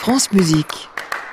France Musique.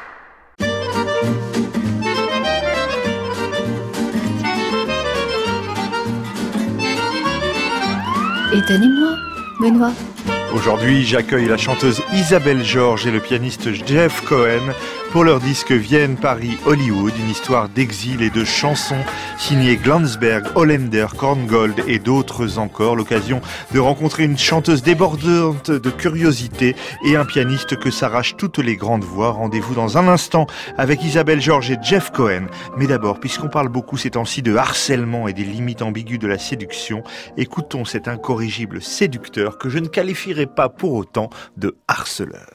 Étonnez-moi, Benoît. Aujourd'hui, j'accueille la chanteuse Isabelle Georges et le pianiste Jeff Cohen pour leur disque Vienne, Paris, Hollywood, une histoire d'exil et de chansons signée Glanzberg, Hollander, Korngold et d'autres encore. L'occasion de rencontrer une chanteuse débordante de curiosité et un pianiste que s'arrachent toutes les grandes voix. Rendez-vous dans un instant avec Isabelle Georges et Jeff Cohen. Mais d'abord, puisqu'on parle beaucoup ces temps-ci de harcèlement et des limites ambiguës de la séduction, écoutons cet incorrigible séducteur que je ne qualifierai pas pour autant de harceleur.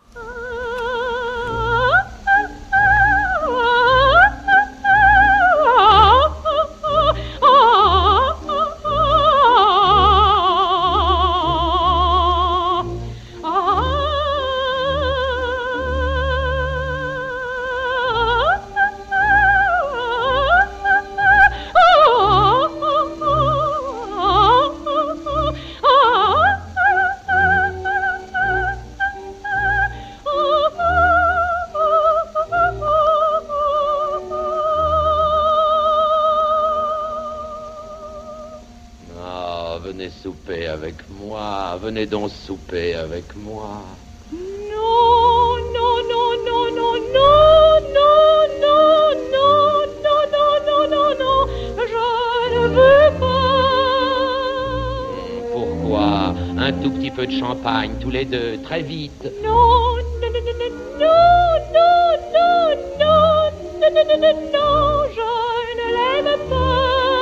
Venez donc souper avec moi. Non, non, non, non, non, non, non, non, non, non, non, non, non, je ne veux pas. Pourquoi? Un tout petit peu de champagne, tous les deux, très vite. Non, non, non, non, non, non, non, non, non, non, non, non, je ne l'aime pas.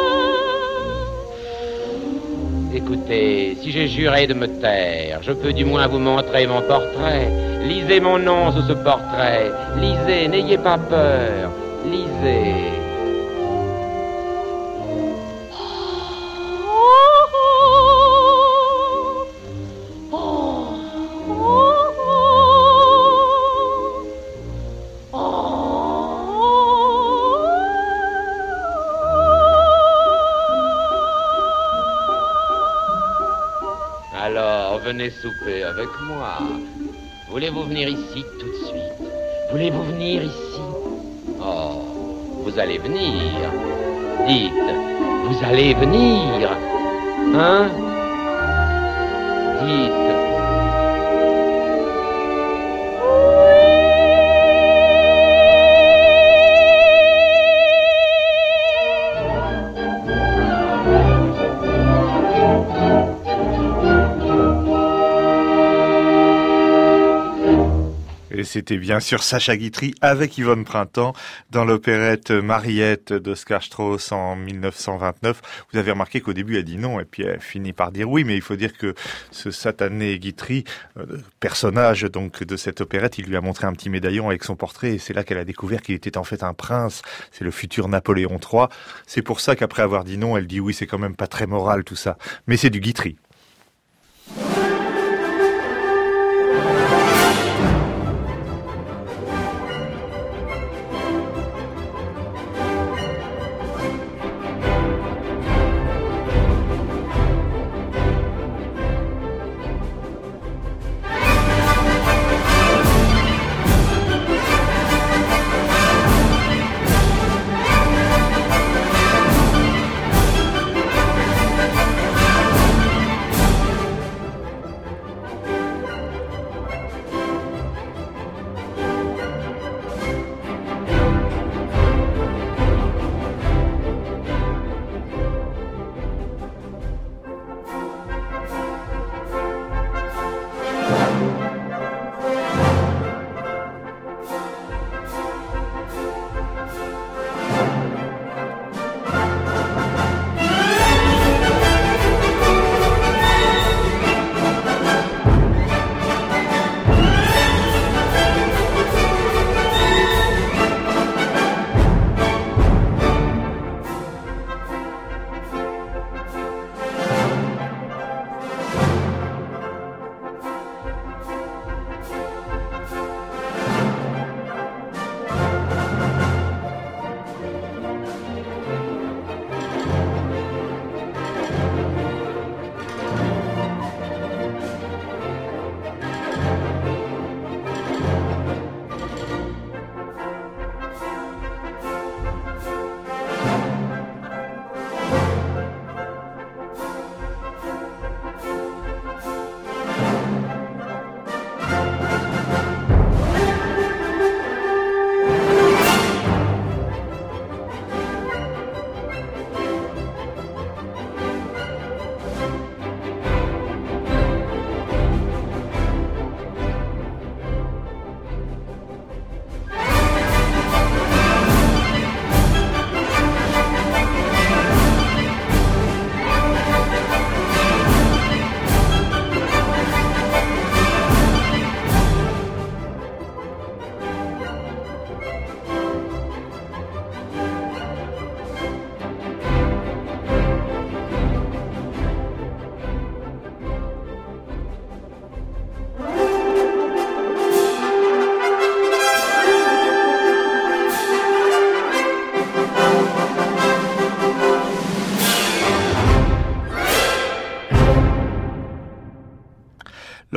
Écoutez, si j'ai juré de me taire, je peux du moins vous montrer mon portrait. Lisez mon nom sous ce portrait. Lisez, n'ayez pas peur. Lisez. Venez souper avec moi. Voulez-vous venir ici tout de suite? Voulez-vous venir ici? Oh, vous allez venir. Dites, vous allez venir. Hein? Dites. Et c'était bien sûr Sacha Guitry avec Yvonne Printemps dans l'opérette Mariette d'Oskar Strauss en 1929. Vous avez remarqué qu'au début elle dit non et puis elle finit par dire oui, mais il faut dire que ce satané Guitry, personnage donc de cette opérette, il lui a montré un petit médaillon avec son portrait et c'est là qu'elle a découvert qu'il était en fait un prince. C'est le futur Napoléon III. C'est pour ça qu'après avoir dit non, elle dit oui, c'est quand même pas très moral tout ça. Mais c'est du Guitry.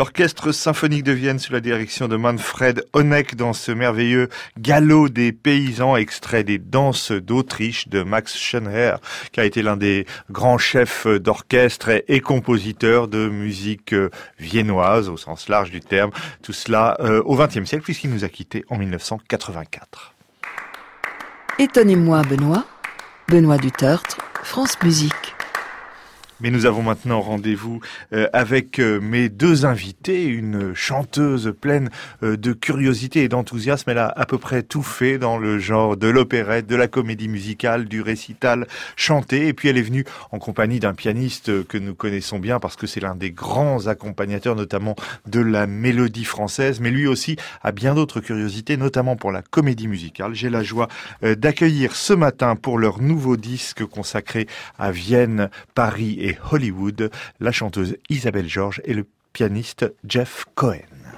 L'Orchestre symphonique de Vienne sous la direction de Manfred Honeck dans ce merveilleux galop des paysans, extrait des Danses d'Autriche de Max Schönherr, qui a été l'un des grands chefs d'orchestre et compositeur de musique viennoise au sens large du terme. Tout cela au XXe siècle puisqu'il nous a quittés en 1984. Étonnez-moi Benoît Dutertre, France Musique. Mais nous avons maintenant rendez-vous avec mes deux invités, une chanteuse pleine de curiosité et d'enthousiasme. Elle a à peu près tout fait dans le genre de l'opérette, de la comédie musicale, du récital chanté. Et puis elle est venue en compagnie d'un pianiste que nous connaissons bien parce que c'est l'un des grands accompagnateurs, notamment de la mélodie française. Mais lui aussi a bien d'autres curiosités, notamment pour la comédie musicale. J'ai la joie d'accueillir ce matin pour leur nouveau disque consacré à Vienne, Paris et Hollywood, la chanteuse Isabelle Georges et le pianiste Jeff Cohen.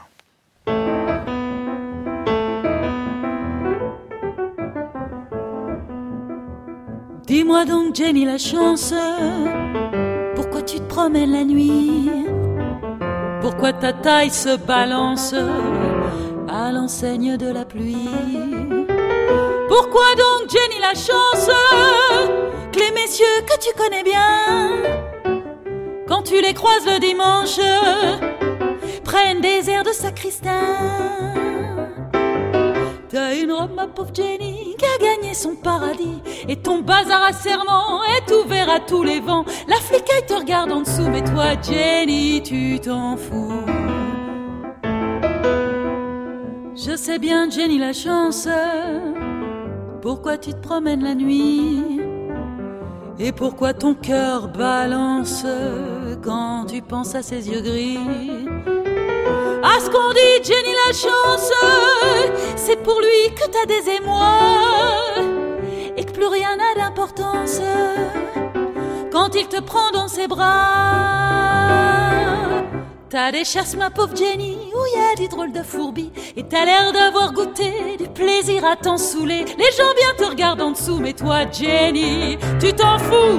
Dis-moi donc Jenny la chance, pourquoi tu te promènes la nuit? Pourquoi ta taille se balance à l'enseigne de la pluie? Pourquoi donc Jenny la chance que les messieurs que tu connais bien, quand tu les croises le dimanche, prennent des airs de sacristain? T'as une robe, ma pauvre Jenny, qui a gagné son paradis, et ton bazar à serment est ouvert à tous les vents. La flicaille te regarde en dessous, mais toi Jenny, tu t'en fous. Je sais bien Jenny la chance, pourquoi tu te promènes la nuit, et pourquoi ton cœur balance quand tu penses à ses yeux gris. À ce qu'on dit Jenny la chance, c'est pour lui que t'as des émois, et que plus rien n'a d'importance quand il te prend dans ses bras. T'as des chasses, ma pauvre Jenny, où y a des drôles de fourbis, et t'as l'air d'avoir goûté du plaisir à t'en saouler. Les gens bien te regardent en dessous, mais toi Jenny, tu t'en fous.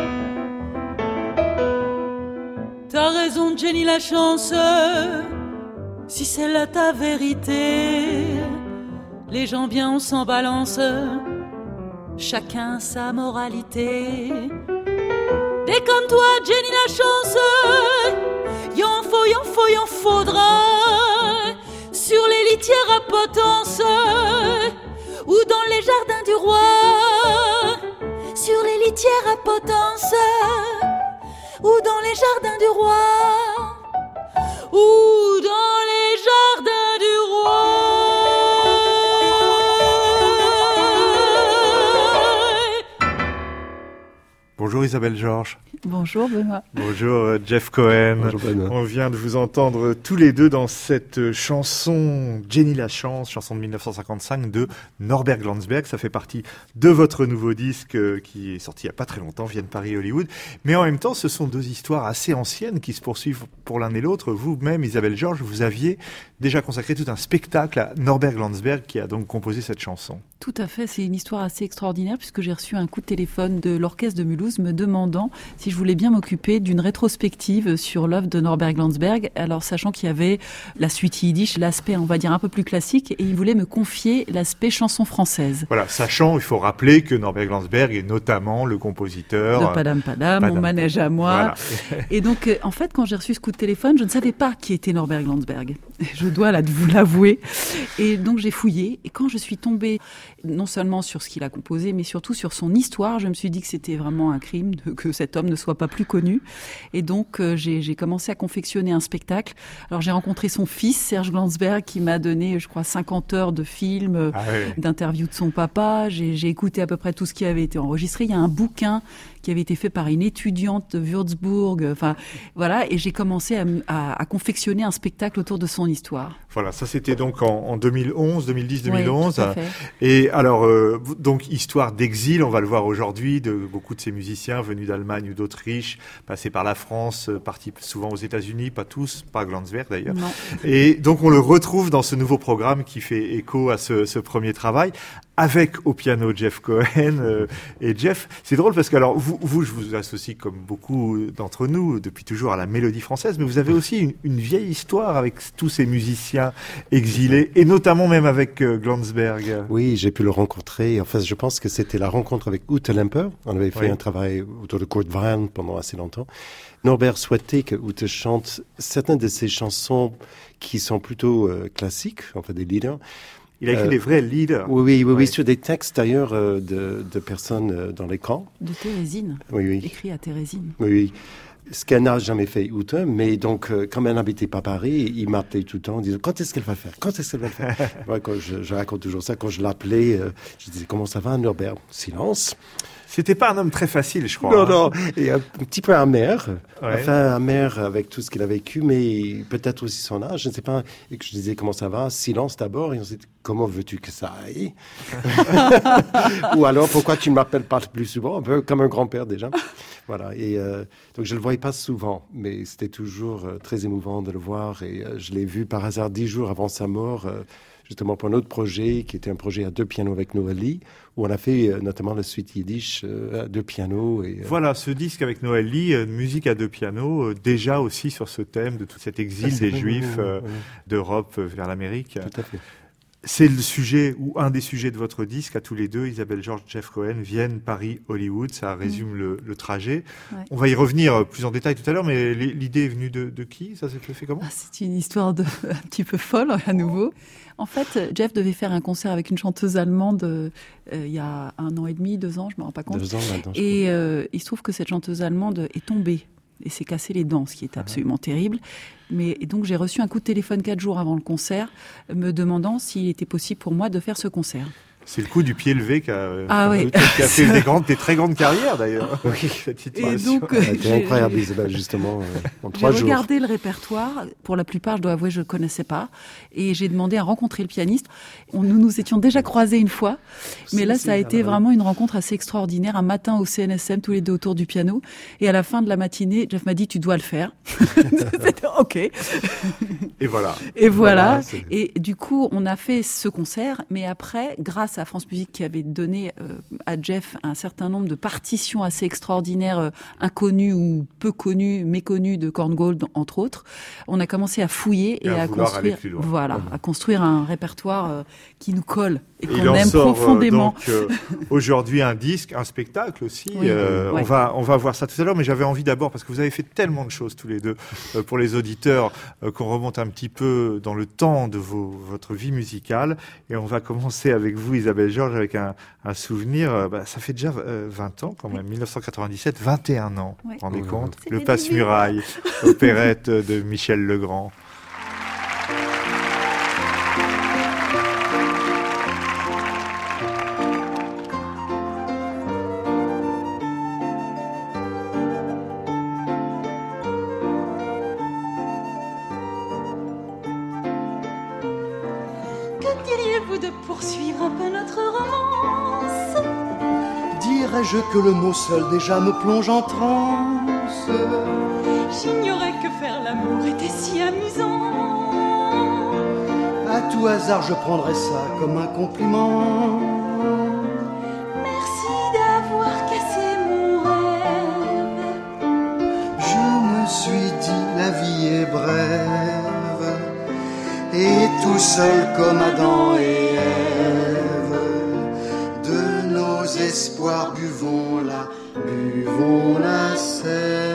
T'as raison Jenny la chance, si c'est là ta vérité. Les gens bien on s'en balance, chacun sa moralité. Des comme toi Jenny la chance, y'en faudra sur les litières à potence ou dans les jardins du roi. Sur les litières à potence ou dans les jardins du roi. Ou dans les jardins du roi. Bonjour Isabelle Georges. Bonjour Benoît. Bonjour Jeff Cohen. Bonjour Benoît. On vient de vous entendre tous les deux dans cette chanson Jenny la chance, chanson de 1955 de Norbert Glansberg. Ça fait partie de votre nouveau disque qui est sorti il n'y a pas très longtemps, Vienne, Paris, Hollywood. Mais en même temps, ce sont deux histoires assez anciennes qui se poursuivent pour l'un et l'autre. Vous-même, Isabelle Georges, vous aviez déjà consacré tout un spectacle à Norbert Glansberg qui a donc composé cette chanson. Tout à fait, c'est une histoire assez extraordinaire puisque j'ai reçu un coup de téléphone de l'Orchestre de Mulhouse me demandant si je voulais bien m'occuper d'une rétrospective sur l'œuvre de Norbert Glansberg, alors sachant qu'il y avait la suite yiddish, l'aspect on va dire un peu plus classique, et il voulait me confier l'aspect chanson française. Voilà, sachant, il faut rappeler que Norbert Glansberg est notamment le compositeur de Padam Padam, Mon manège à moi. Voilà. Et donc en fait quand j'ai reçu ce coup de téléphone, je ne savais pas qui était Norbert Glansberg. Je dois vous l'avouer. Et donc j'ai fouillé, et quand je suis tombée non seulement sur ce qu'il a composé, mais surtout sur son histoire, je me suis dit que c'était vraiment un crime que cet homme ne soit pas plus connu. Et donc j'ai commencé à confectionner un spectacle. Alors j'ai rencontré son fils, Serge Glansberg, qui m'a donné, je crois, 50 heures de films, d'interviews de son papa. J'ai écouté à peu près tout ce qui avait été enregistré. Il y a un bouquin qui avait été fait par une étudiante de Würzburg. Enfin, voilà, et j'ai commencé à confectionner un spectacle autour de son histoire. Voilà, ça c'était donc en 2011, 2010, 2011. Oui, tout à fait. Et alors, donc, histoire d'exil, on va le voir aujourd'hui, de beaucoup de ces musiciens venus d'Allemagne ou d'Autriche, passés par la France, partis souvent aux États-Unis, pas tous, pas Glansberg d'ailleurs. Non. Et donc, on le retrouve dans ce nouveau programme qui fait écho à ce premier travail. avec au piano Jeff Cohen. Et Jeff, c'est drôle parce que alors vous, je vous associe comme beaucoup d'entre nous depuis toujours à la mélodie française, mais vous avez aussi une vieille histoire avec tous ces musiciens exilés, et notamment même avec Glanzberg. Oui, j'ai pu le rencontrer. En fait, je pense que c'était la rencontre avec Ute Lemper. On avait fait un travail autour de Kurt Weill pendant assez longtemps. Norbert souhaitait que Ute chante certaines de ses chansons qui sont plutôt classiques, en fait des leaders. Il a écrit des vrais leaders. Oui, sur des textes d'ailleurs de personnes dans les camps. De Thérésine. Oui. Écrit à Thérésine. Oui. Ce qu'elle n'a jamais fait, Ute, mais donc, comme elle n'habitait pas Paris, il m'appelait tout le temps en disant, quand est-ce qu'elle va faire? Ouais, quand je raconte toujours ça, quand je l'appelais, je disais, comment ça va, Norbert? Silence. C'était pas un homme très facile, je crois. Non, et un petit peu amer. Ouais. Enfin, amer avec tout ce qu'il a vécu, mais peut-être aussi son âge, je ne sais pas. Et que je disais, comment ça va? Silence d'abord, et ensuite, comment veux-tu que ça aille? Ou alors, pourquoi tu ne m'appelles pas plus souvent? Un peu comme un grand-père déjà. Voilà, et donc je le voyais pas souvent, mais c'était toujours très émouvant de le voir, et je l'ai vu par hasard 10 jours avant sa mort, justement pour un autre projet, qui était un projet à 2 pianos avec Noël, où on a fait notamment la suite yiddish à 2 pianos. Et, Voilà, ce disque avec Noël Lee, musique à 2 pianos, déjà aussi sur ce thème de tout cet exil des Juifs d'Europe vers l'Amérique. Tout à fait. C'est le sujet, ou un des sujets de votre disque, à tous les deux, Isabelle Georges, Jeff Cohen, Vienne, Paris, Hollywood, ça résume le trajet. Ouais. On va y revenir plus en détail tout à l'heure, mais l'idée est venue de qui? Ça s'est fait comment? C'est une histoire un petit peu folle, à nouveau. En fait, Jeff devait faire un concert avec une chanteuse allemande il y a 1 an et demi, 2 ans, je ne me rends pas compte. 2 ans maintenant, et il se trouve que cette chanteuse allemande est tombée et s'est cassé les dents, ce qui est absolument terrible. Et donc j'ai reçu un coup de téléphone 4 jours avant le concert, me demandant s'il était possible pour moi de faire ce concert. C'est le coup du pied levé qui a fait des très grandes carrières d'ailleurs. Oui, cette situation. Et donc, c'était incroyable, Isabelle, justement, en 3 jours. J'ai regardé le répertoire. Pour la plupart, je dois avouer, je ne le connaissais pas. Et j'ai demandé à rencontrer le pianiste. Nous nous étions déjà croisés une fois. Mais là, ça a été vraiment une rencontre assez extraordinaire. Un matin au CNSM, tous les deux autour du piano. Et à la fin de la matinée, Jeff m'a dit, tu dois le faire. C'était OK. Et voilà. Et du coup, on a fait ce concert. Mais après, grâce à France Musique qui avait donné à Jeff un certain nombre de partitions assez extraordinaires, inconnues ou peu connues, méconnues de Korngold, entre autres, on a commencé à fouiller et à construire, à construire un répertoire qui nous colle et qu'on aime profondément. Donc, aujourd'hui, un disque, un spectacle aussi. On va voir ça tout à l'heure, mais j'avais envie d'abord, parce que vous avez fait tellement de choses tous les deux, pour les auditeurs, qu'on remonte un petit peu dans le temps de votre vie musicale. Et on va commencer avec vous, Isabelle Georges, avec un souvenir, ça fait déjà 20 ans quand même, 1997, 21 ans, vous vous rendez compte? Le Passe-Muraille, opérette de Michel Legrand. Que diriez-vous de poursuivre un peu notre romance? Dirais-je que le mot seul déjà me plonge en transe? J'ignorais que faire l'amour était si amusant. À tout hasard, je prendrais ça comme un compliment. Merci d'avoir cassé mon rêve. Je me suis dit, la vie est brève. Et tout seul comme Adam et Ève, de nos espoirs buvons la sève.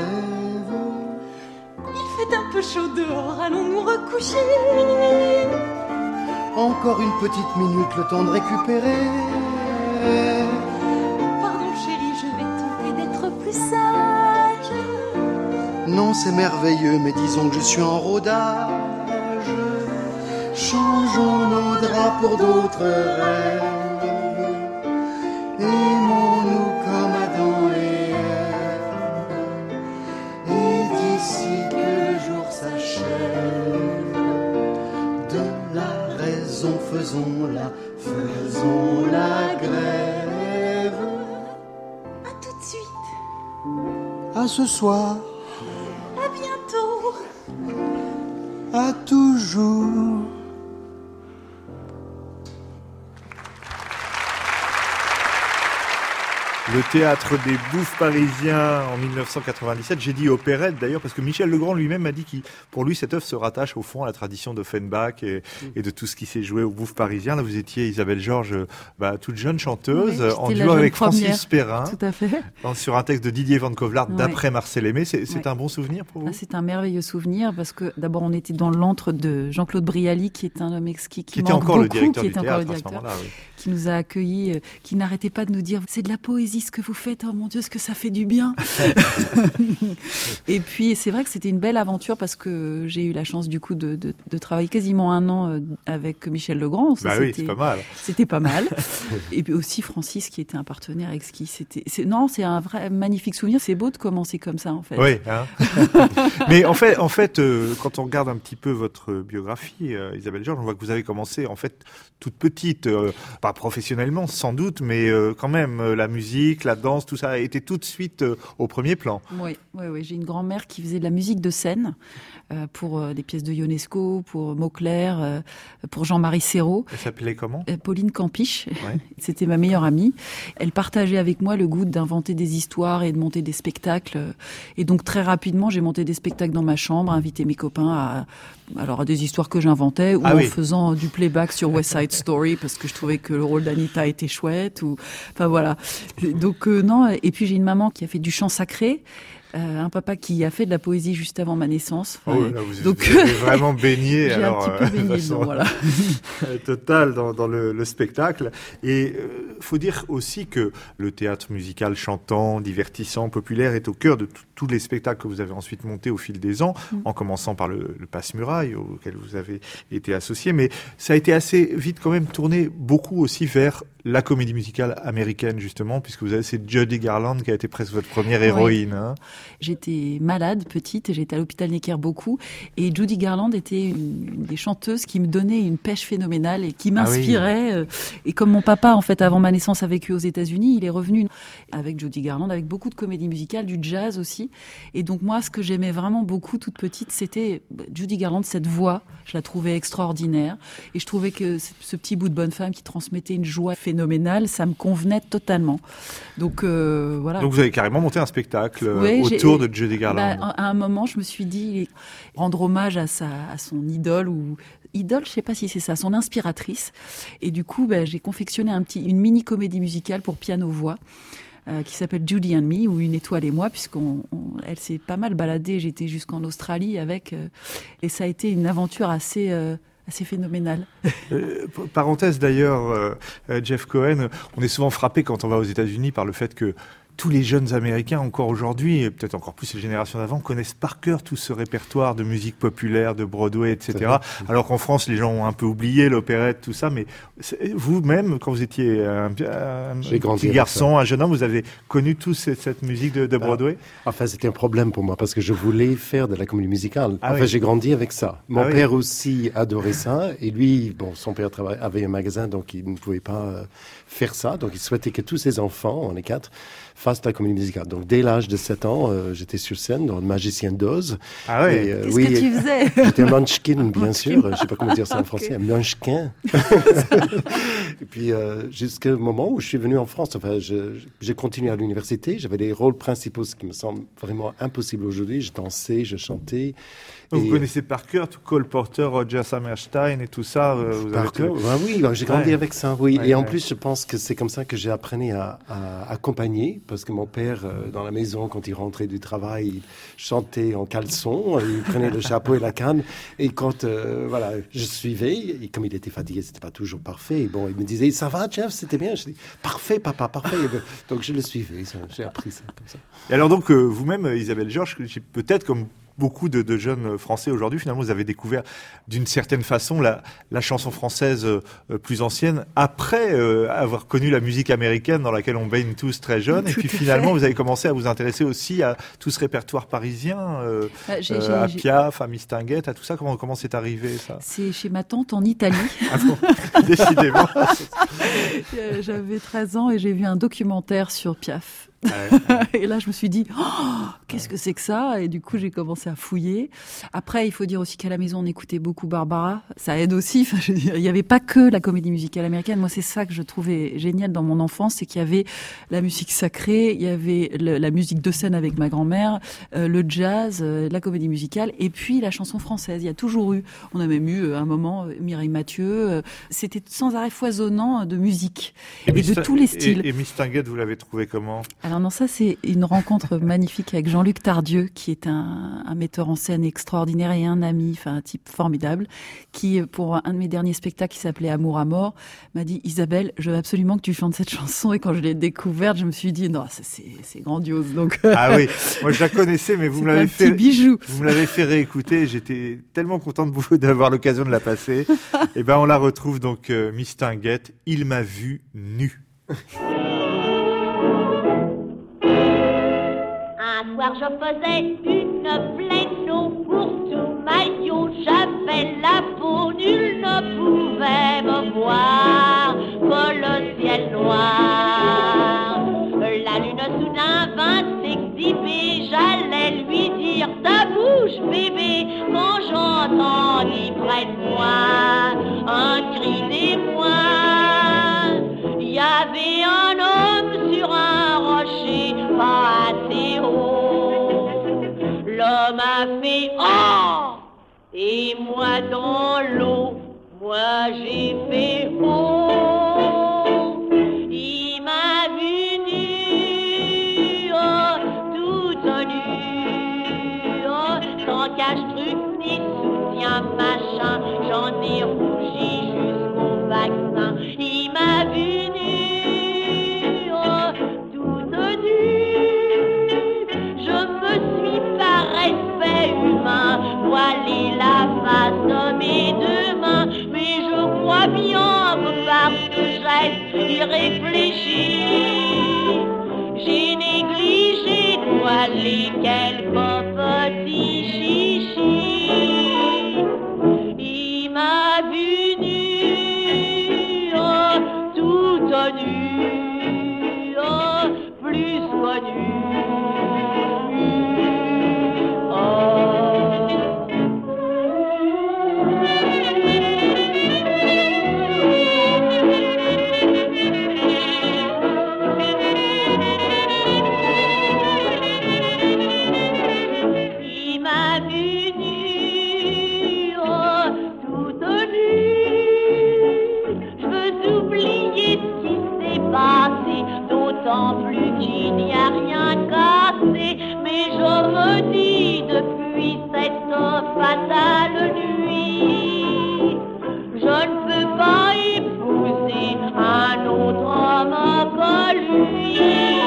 Il fait un peu chaud dehors, allons nous recoucher. Encore une petite minute, le temps de récupérer. Pardon chérie, je vais tenter d'être plus sage. Non, c'est merveilleux, mais disons que je suis en rodage. Changeons nos draps pour d'autres rêves. Aimons-nous comme Adam et Ève. Et d'ici que le jour s'achève, de la raison faisons-la grève. À tout de suite. À ce soir. À bientôt. À toujours. Le théâtre des Bouffes parisiens en 1997. J'ai dit opérette d'ailleurs parce que Michel Legrand lui-même m'a dit que pour lui cette œuvre se rattache au fond à la tradition d'Offenbach et de tout ce qui s'est joué aux Bouffes parisiens. Là vous étiez Isabelle Georges, toute jeune chanteuse, en duo avec Francis Perrin. Tout à fait. Sur un texte de Didier Van Kovlart d'après Marcel Aimé. C'est un bon souvenir pour vous? C'est un merveilleux souvenir parce que d'abord on était dans l'antre de Jean-Claude Brialy qui est un homme exquis qui était encore le directeur du théâtre à ce moment-là. Qui nous a accueillis, qui n'arrêtait pas de nous dire c'est de la poésie ce que vous faites, oh mon Dieu ce que ça fait du bien. Et puis c'est vrai que c'était une belle aventure parce que j'ai eu la chance du coup de travailler quasiment 1 an avec Michel Legrand. Oui, c'est pas mal. C'était pas mal. Et puis aussi Francis qui était un partenaire exquis. C'est un vrai magnifique souvenir. C'est beau de commencer comme ça en fait. Oui. Hein. Mais en fait, quand on regarde un petit peu votre biographie, Isabelle Georges, on voit que vous avez commencé en fait toute petite, pas professionnellement sans doute, mais quand même la musique, la danse, tout ça a été tout de suite au premier plan. Oui. J'ai une grand-mère qui faisait de la musique de scène pour des pièces de Ionesco, pour Mauclair, pour Jean-Marie Serrault. Elle s'appelait comment? Pauline Campiche. Ouais. C'était ma meilleure amie. Elle partageait avec moi le goût d'inventer des histoires et de monter des spectacles. Et donc très rapidement, j'ai monté des spectacles dans ma chambre, invité mes copains à des histoires que j'inventais ou en faisant du playback sur West Side Story parce que je trouvais que le rôle d'Anita était chouette enfin voilà. Donc non, et puis j'ai une maman qui a fait du chant sacré. Un papa qui a fait de la poésie juste avant ma naissance. Là, vous avez vraiment baigné. J'ai un petit peu baigné dedans, voilà. Total dans le spectacle. Et faut dire aussi que le théâtre musical chantant, divertissant, populaire est au cœur de tous les spectacles que vous avez ensuite montés au fil des ans, en commençant par le Passe-Muraille auquel vous avez été associé. Mais ça a été assez vite quand même tourné beaucoup aussi vers la comédie musicale américaine justement, puisque vous avez c'est Judy Garland qui a été presque votre première héroïne. Hein. J'étais malade, petite, j'étais à l'hôpital Necker beaucoup, et Judy Garland était une des chanteuses qui me donnait une pêche phénoménale et qui m'inspirait. Et comme mon papa, en fait, avant ma naissance a vécu aux États-Unis, il est revenu avec Judy Garland, avec beaucoup de comédie musicale, du jazz aussi. Et donc moi, ce que j'aimais vraiment beaucoup toute petite, c'était Judy Garland, cette voix, je la trouvais extraordinaire. Et je trouvais que ce petit bout de bonne femme qui transmettait une joie phénoménale, ça me convenait totalement. Donc voilà. Donc vous avez carrément monté un spectacle autour de Judy Garland. À un moment, je me suis dit rendre hommage à son idole je sais pas si c'est ça, son inspiratrice. Et du coup, j'ai confectionné une mini comédie musicale pour piano-voix. Qui s'appelle Judy and Me, ou Une étoile et moi, puisqu'elle s'est pas mal baladée. J'étais jusqu'en Australie avec, et ça a été une aventure assez phénoménale. Parenthèse d'ailleurs, Jeff Cohen, on est souvent frappé quand on va aux États-Unis par le fait que tous les jeunes Américains, encore aujourd'hui, et peut-être encore plus les générations d'avant, connaissent par cœur tout ce répertoire de musique populaire, de Broadway, etc. Alors qu'en France, les gens ont un peu oublié l'opérette, tout ça. Mais vous-même, quand vous étiez un petit garçon, un jeune homme, vous avez connu toute cette musique de Broadway? Enfin, c'était un problème pour moi parce que je voulais faire de la comédie musicale. J'ai grandi avec ça. Mon père aussi adorait ça. Et lui, son père avait un magasin, donc il ne pouvait pas faire ça. Donc il souhaitait que tous ses enfants, on est 4, fassent de la comédie musicale. Donc dès l'âge de 7 ans, j'étais sur scène dans Le Magicien d'Oz. Ah oui. Qu'est-ce que tu faisais? J'étais un munchkin, bien sûr. Je ne sais pas comment dire ça en français. Un munchkin. Et puis jusqu'au moment où je suis venu en France, j'ai continué à l'université. J'avais des rôles principaux, ce qui me semble vraiment impossible aujourd'hui. Je dansais, je chantais. Donc vous connaissez par cœur tout Cole Porter, Roger Hammerstein et tout ça. Oui, j'ai grandi avec ça. Oui. Et en plus, je pense que c'est comme ça que j'ai appris à accompagner, parce que mon père, dans la maison, quand il rentrait du travail, il chantait en caleçon, il prenait le chapeau et la canne. Et quand je suivais, et comme il était fatigué, c'était pas toujours parfait. Il me disait, ça va, Jeff, c'était bien. Je dis, parfait, papa, parfait. Donc je le suivais. J'ai appris ça comme ça. Et alors donc vous-même, Isabelle Georges, peut-être comme beaucoup de jeunes Français aujourd'hui, finalement, vous avez découvert d'une certaine façon la chanson française plus ancienne après avoir connu la musique américaine dans laquelle on baigne tous très jeunes. Et puis finalement, vous avez commencé à vous intéresser aussi à tout ce répertoire parisien, à Piaf, à Mistinguett, à tout ça. Comment c'est arrivé, ça? C'est chez ma tante en Italie. Ah bon, décidément. J'avais 13 ans et j'ai vu un documentaire sur Piaf. Et là, je me suis dit, qu'est-ce que c'est que ça? Et du coup, j'ai commencé à fouiller. Après, il faut dire aussi qu'à la maison, on écoutait beaucoup Barbara. Ça aide aussi. Enfin, je veux dire, il n'y avait pas que la comédie musicale américaine. Moi, c'est ça que je trouvais génial dans mon enfance, c'est qu'il y avait la musique sacrée, il y avait la musique de scène avec ma grand-mère, le jazz, la comédie musicale, et puis la chanson française. Il y a toujours eu, on a même eu un moment, Mireille Mathieu. C'était sans arrêt foisonnant de musique et de tous les styles. Et Mistinguett, vous l'avez trouvé comment? Alors non, ça c'est une rencontre magnifique avec Jean-Luc Tardieu, qui est un metteur en scène extraordinaire et un ami, enfin un type formidable, qui pour un de mes derniers spectacles qui s'appelait Amour à mort, m'a dit Isabelle, je veux absolument que tu chantes cette chanson. Et quand je l'ai découverte, je me suis dit non, c'est grandiose. Donc ah oui, moi je la connaissais, mais vous me l'avez fait bijou. Vous me l'avez fait réécouter. J'étais tellement content d'avoir l'occasion de la passer. Et ben on la retrouve donc Mistinguett, Il m'a vu nu. Un soir je faisais une pleine eau pour tout maillot, j'avais la peau, nul ne pouvait me voir que le ciel noir. La lune soudain vint s'exhiber, j'allais lui dire ta bouche bébé, quand j'entendis près de moi un cri d'émoi. Il y avait un homme sur un rocher, pas assez haut. L'homme a fait « Oh !» et moi dans l'eau, moi j'ai fait « Oh !» Il m'a vu nu, oh, toute nue, oh, sans cache-truc ni soutien machin, j'en ai rougi jusqu'au vaccin. Il m'a vu nu, oh, toute nue, je me suis par respect humain voilé la face de mes deux mains, mais je crois bien que par ce geste irréfléchi, j'ai négligé de voiler quelques petits chichis. Il m'a vu nu, oh, toute nue, oh, plus connue. D'autant plus qu'il n'y a rien cassé, mais je me dis depuis cette fatale nuit, je ne peux pas épouser un autre homme que lui.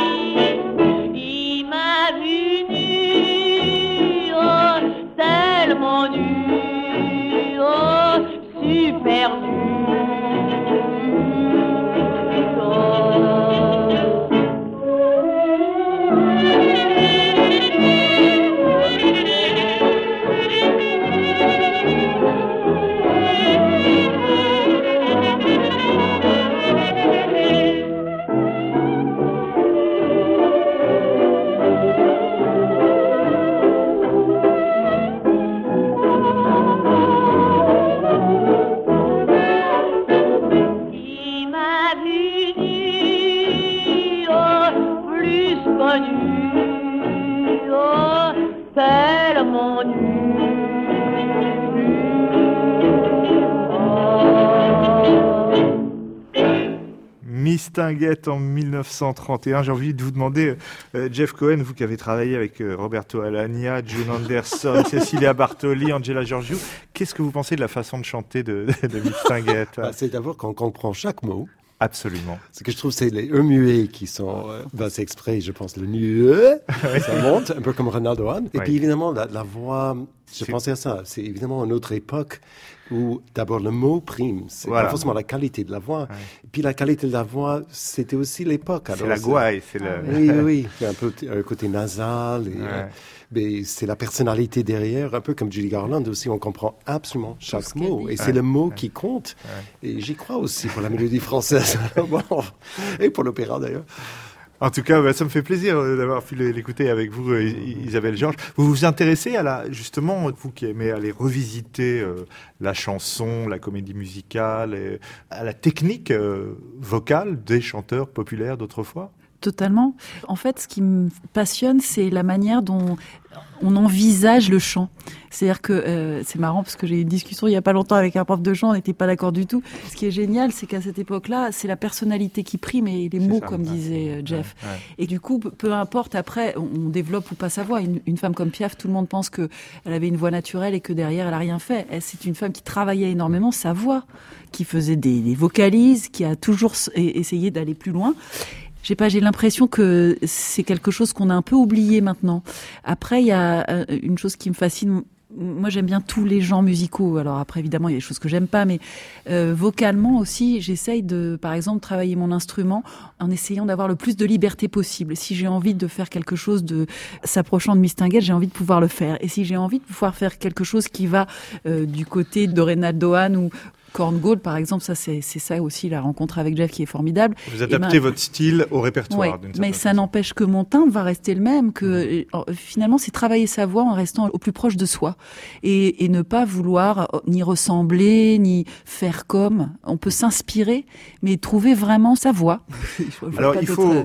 Il m'a vu nu, oh, tellement nu, oh, super nu. Mistinguett en 1931. J'ai envie de vous demander, Jeff Cohen, vous qui avez travaillé avec Roberto Alagna, June Anderson, Cecilia Bartoli, Angela Giorgio, qu'est-ce que vous pensez de la façon de chanter de Mistinguett? C'est d'abord qu'on comprend chaque mot. Absolument. Ce que je trouve, c'est les E muets qui sont, c'est exprès, je pense, le nu, ça monte, un peu comme Ronald Owen. Et puis évidemment, la voix, je pensais à ça, c'est évidemment une autre époque où d'abord le mot prime, c'est pas forcément la qualité de la voix. Et puis la qualité de la voix, c'était aussi l'époque. C'est la gouaille, c'est le... Oui, il y a un peu un côté nasal, et, mais c'est la personnalité derrière, un peu comme Judy Garland aussi, on comprend absolument chaque mot. Et c'est le mot qui compte. Et j'y crois aussi pour la mélodie française. Et pour l'opéra d'ailleurs. En tout cas, ça me fait plaisir d'avoir pu l'écouter avec vous, Isabelle Georges. Vous vous intéressez justement, vous qui aimez aller revisiter la chanson, la comédie musicale, et à la technique vocale des chanteurs populaires d'autrefois ? Totalement. En fait, ce qui me passionne, c'est la manière dont on envisage le chant. C'est-à-dire que c'est marrant parce que j'ai eu une discussion il y a pas longtemps avec un prof de chant, on n'était pas d'accord du tout. Ce qui est génial, c'est qu'à cette époque-là, c'est la personnalité qui prime et les mots, comme disait Jeff. Ouais. Et du coup, peu importe après, on développe ou pas sa voix. Une femme comme Piaf, tout le monde pense que elle avait une voix naturelle et que derrière, elle a rien fait. C'est une femme qui travaillait énormément sa voix, qui faisait des vocalises, qui a toujours essayé d'aller plus loin. J'ai l'impression que c'est quelque chose qu'on a un peu oublié maintenant. Après, il y a une chose qui me fascine. Moi, j'aime bien tous les genres musicaux. Alors après, évidemment, il y a des choses que j'aime pas, mais vocalement aussi, j'essaye de, par exemple, travailler mon instrument en essayant d'avoir le plus de liberté possible. Si j'ai envie de faire quelque chose de s'approchant de Mistinguett, j'ai envie de pouvoir le faire. Et si j'ai envie de pouvoir faire quelque chose qui va du côté de Reynaldo Hahn ou Korn Gold, par exemple, ça c'est ça aussi, la rencontre avec Jeff qui est formidable. Vous adaptez votre style au répertoire. Ouais, mais ça n'empêche que mon timbre va rester le même, que finalement c'est travailler sa voix en restant au plus proche de soi et ne pas vouloir ni ressembler, ni faire comme. On peut s'inspirer, mais trouver vraiment sa voix. Alors il faut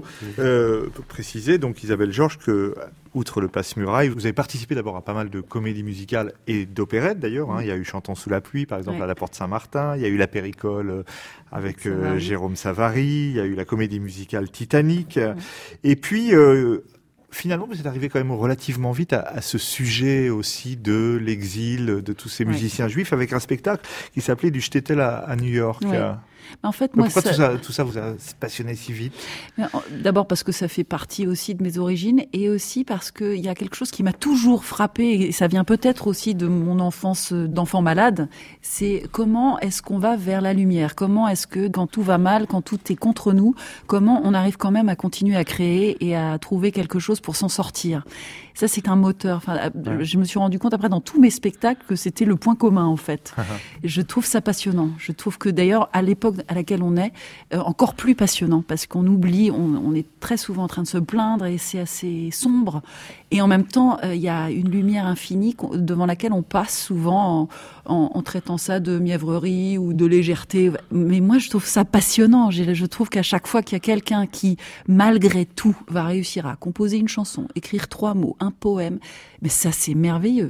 préciser, donc Isabelle Georges, que outre le Passe-Muraille, vous avez participé d'abord à pas mal de comédies musicales et d'opérettes d'ailleurs. Il y a eu Chantons sous la pluie, par exemple, à la Porte Saint-Martin. Il y a eu La Péricole avec Jérôme Savary. Il y a eu la comédie musicale Titanic. Et puis, finalement, vous êtes arrivé quand même relativement vite à ce sujet aussi de l'exil de tous ces musiciens juifs avec un spectacle qui s'appelait Du Shtetl à New York. En fait, moi, pourquoi tout ça vous a passionné si vite ? D'abord parce que ça fait partie aussi de mes origines et aussi parce qu'il y a quelque chose qui m'a toujours frappée et ça vient peut-être aussi de mon enfance d'enfant malade, c'est comment est-ce qu'on va vers la lumière ? Comment est-ce que quand tout va mal, quand tout est contre nous, comment on arrive quand même à continuer à créer et à trouver quelque chose pour s'en sortir ? Ça, c'est un moteur. Enfin, je me suis rendu compte après dans tous mes spectacles que c'était le point commun en fait. Je trouve ça passionnant. Je trouve que d'ailleurs à l'époque à laquelle on est, encore plus passionnant parce qu'on oublie, on est très souvent en train de se plaindre et c'est assez sombre. Et en même temps, il y a une lumière infinie devant laquelle on passe souvent en traitant ça de mièvrerie ou de légèreté. Mais moi, je trouve ça passionnant. Je trouve qu'à chaque fois qu'il y a quelqu'un qui, malgré tout, va réussir à composer une chanson, écrire 3 mots, un poème, mais ça, c'est merveilleux.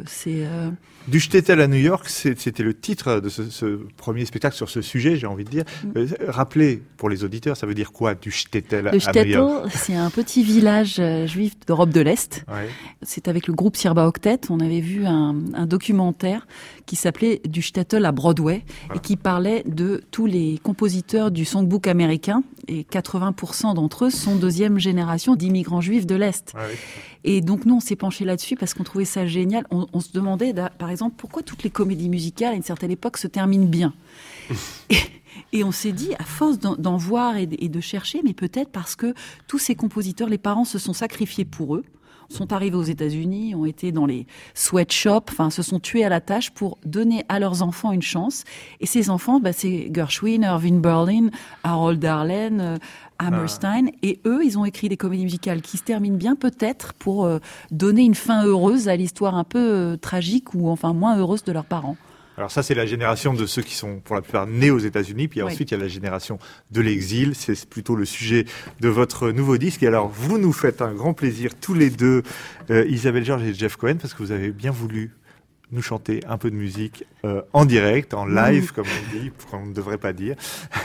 Du Shtetl à New York, c'était le titre de ce premier spectacle sur ce sujet, j'ai envie de dire. Rappelez, pour les auditeurs, ça veut dire quoi, du Shtetl à New York ? Le Shtetl, c'est un petit village juif d'Europe de l'Est. Ouais. C'est avec le groupe Sirba Octet. On avait vu un documentaire qui s'appelait Du Shtetl à Broadway et qui parlait de tous les compositeurs du songbook américain. Et 80% d'entre eux sont deuxième génération d'immigrants juifs de l'Est. Ouais. Et donc, nous, on s'est penché là-dessus parce qu'on trouvait ça génial. On se demandait, par exemple, pourquoi toutes les comédies musicales, à une certaine époque, se terminent bien. Et on s'est dit, à force d'en voir et de chercher, mais peut-être parce que tous ces compositeurs, les parents se sont sacrifiés pour eux, sont arrivés aux États-Unis, ont été dans les sweatshops, se sont tués à la tâche pour donner à leurs enfants une chance. Et ces enfants, c'est Gershwin, Irving Berlin, Harold Arlen, Hammerstein. Et eux, ils ont écrit des comédies musicales qui se terminent bien, peut-être, pour donner une fin heureuse à l'histoire un peu tragique ou enfin moins heureuse de leurs parents. Alors ça, c'est la génération de ceux qui sont pour la plupart nés aux États-Unis, puis ensuite il y a la génération de l'exil, c'est plutôt le sujet de votre nouveau disque. Et alors vous nous faites un grand plaisir tous les deux, Isabelle Georges et Jeff Cohen, parce que vous avez bien voulu nous chanter un peu de musique en direct, en live, comme on dit, qu'on ne devrait pas dire,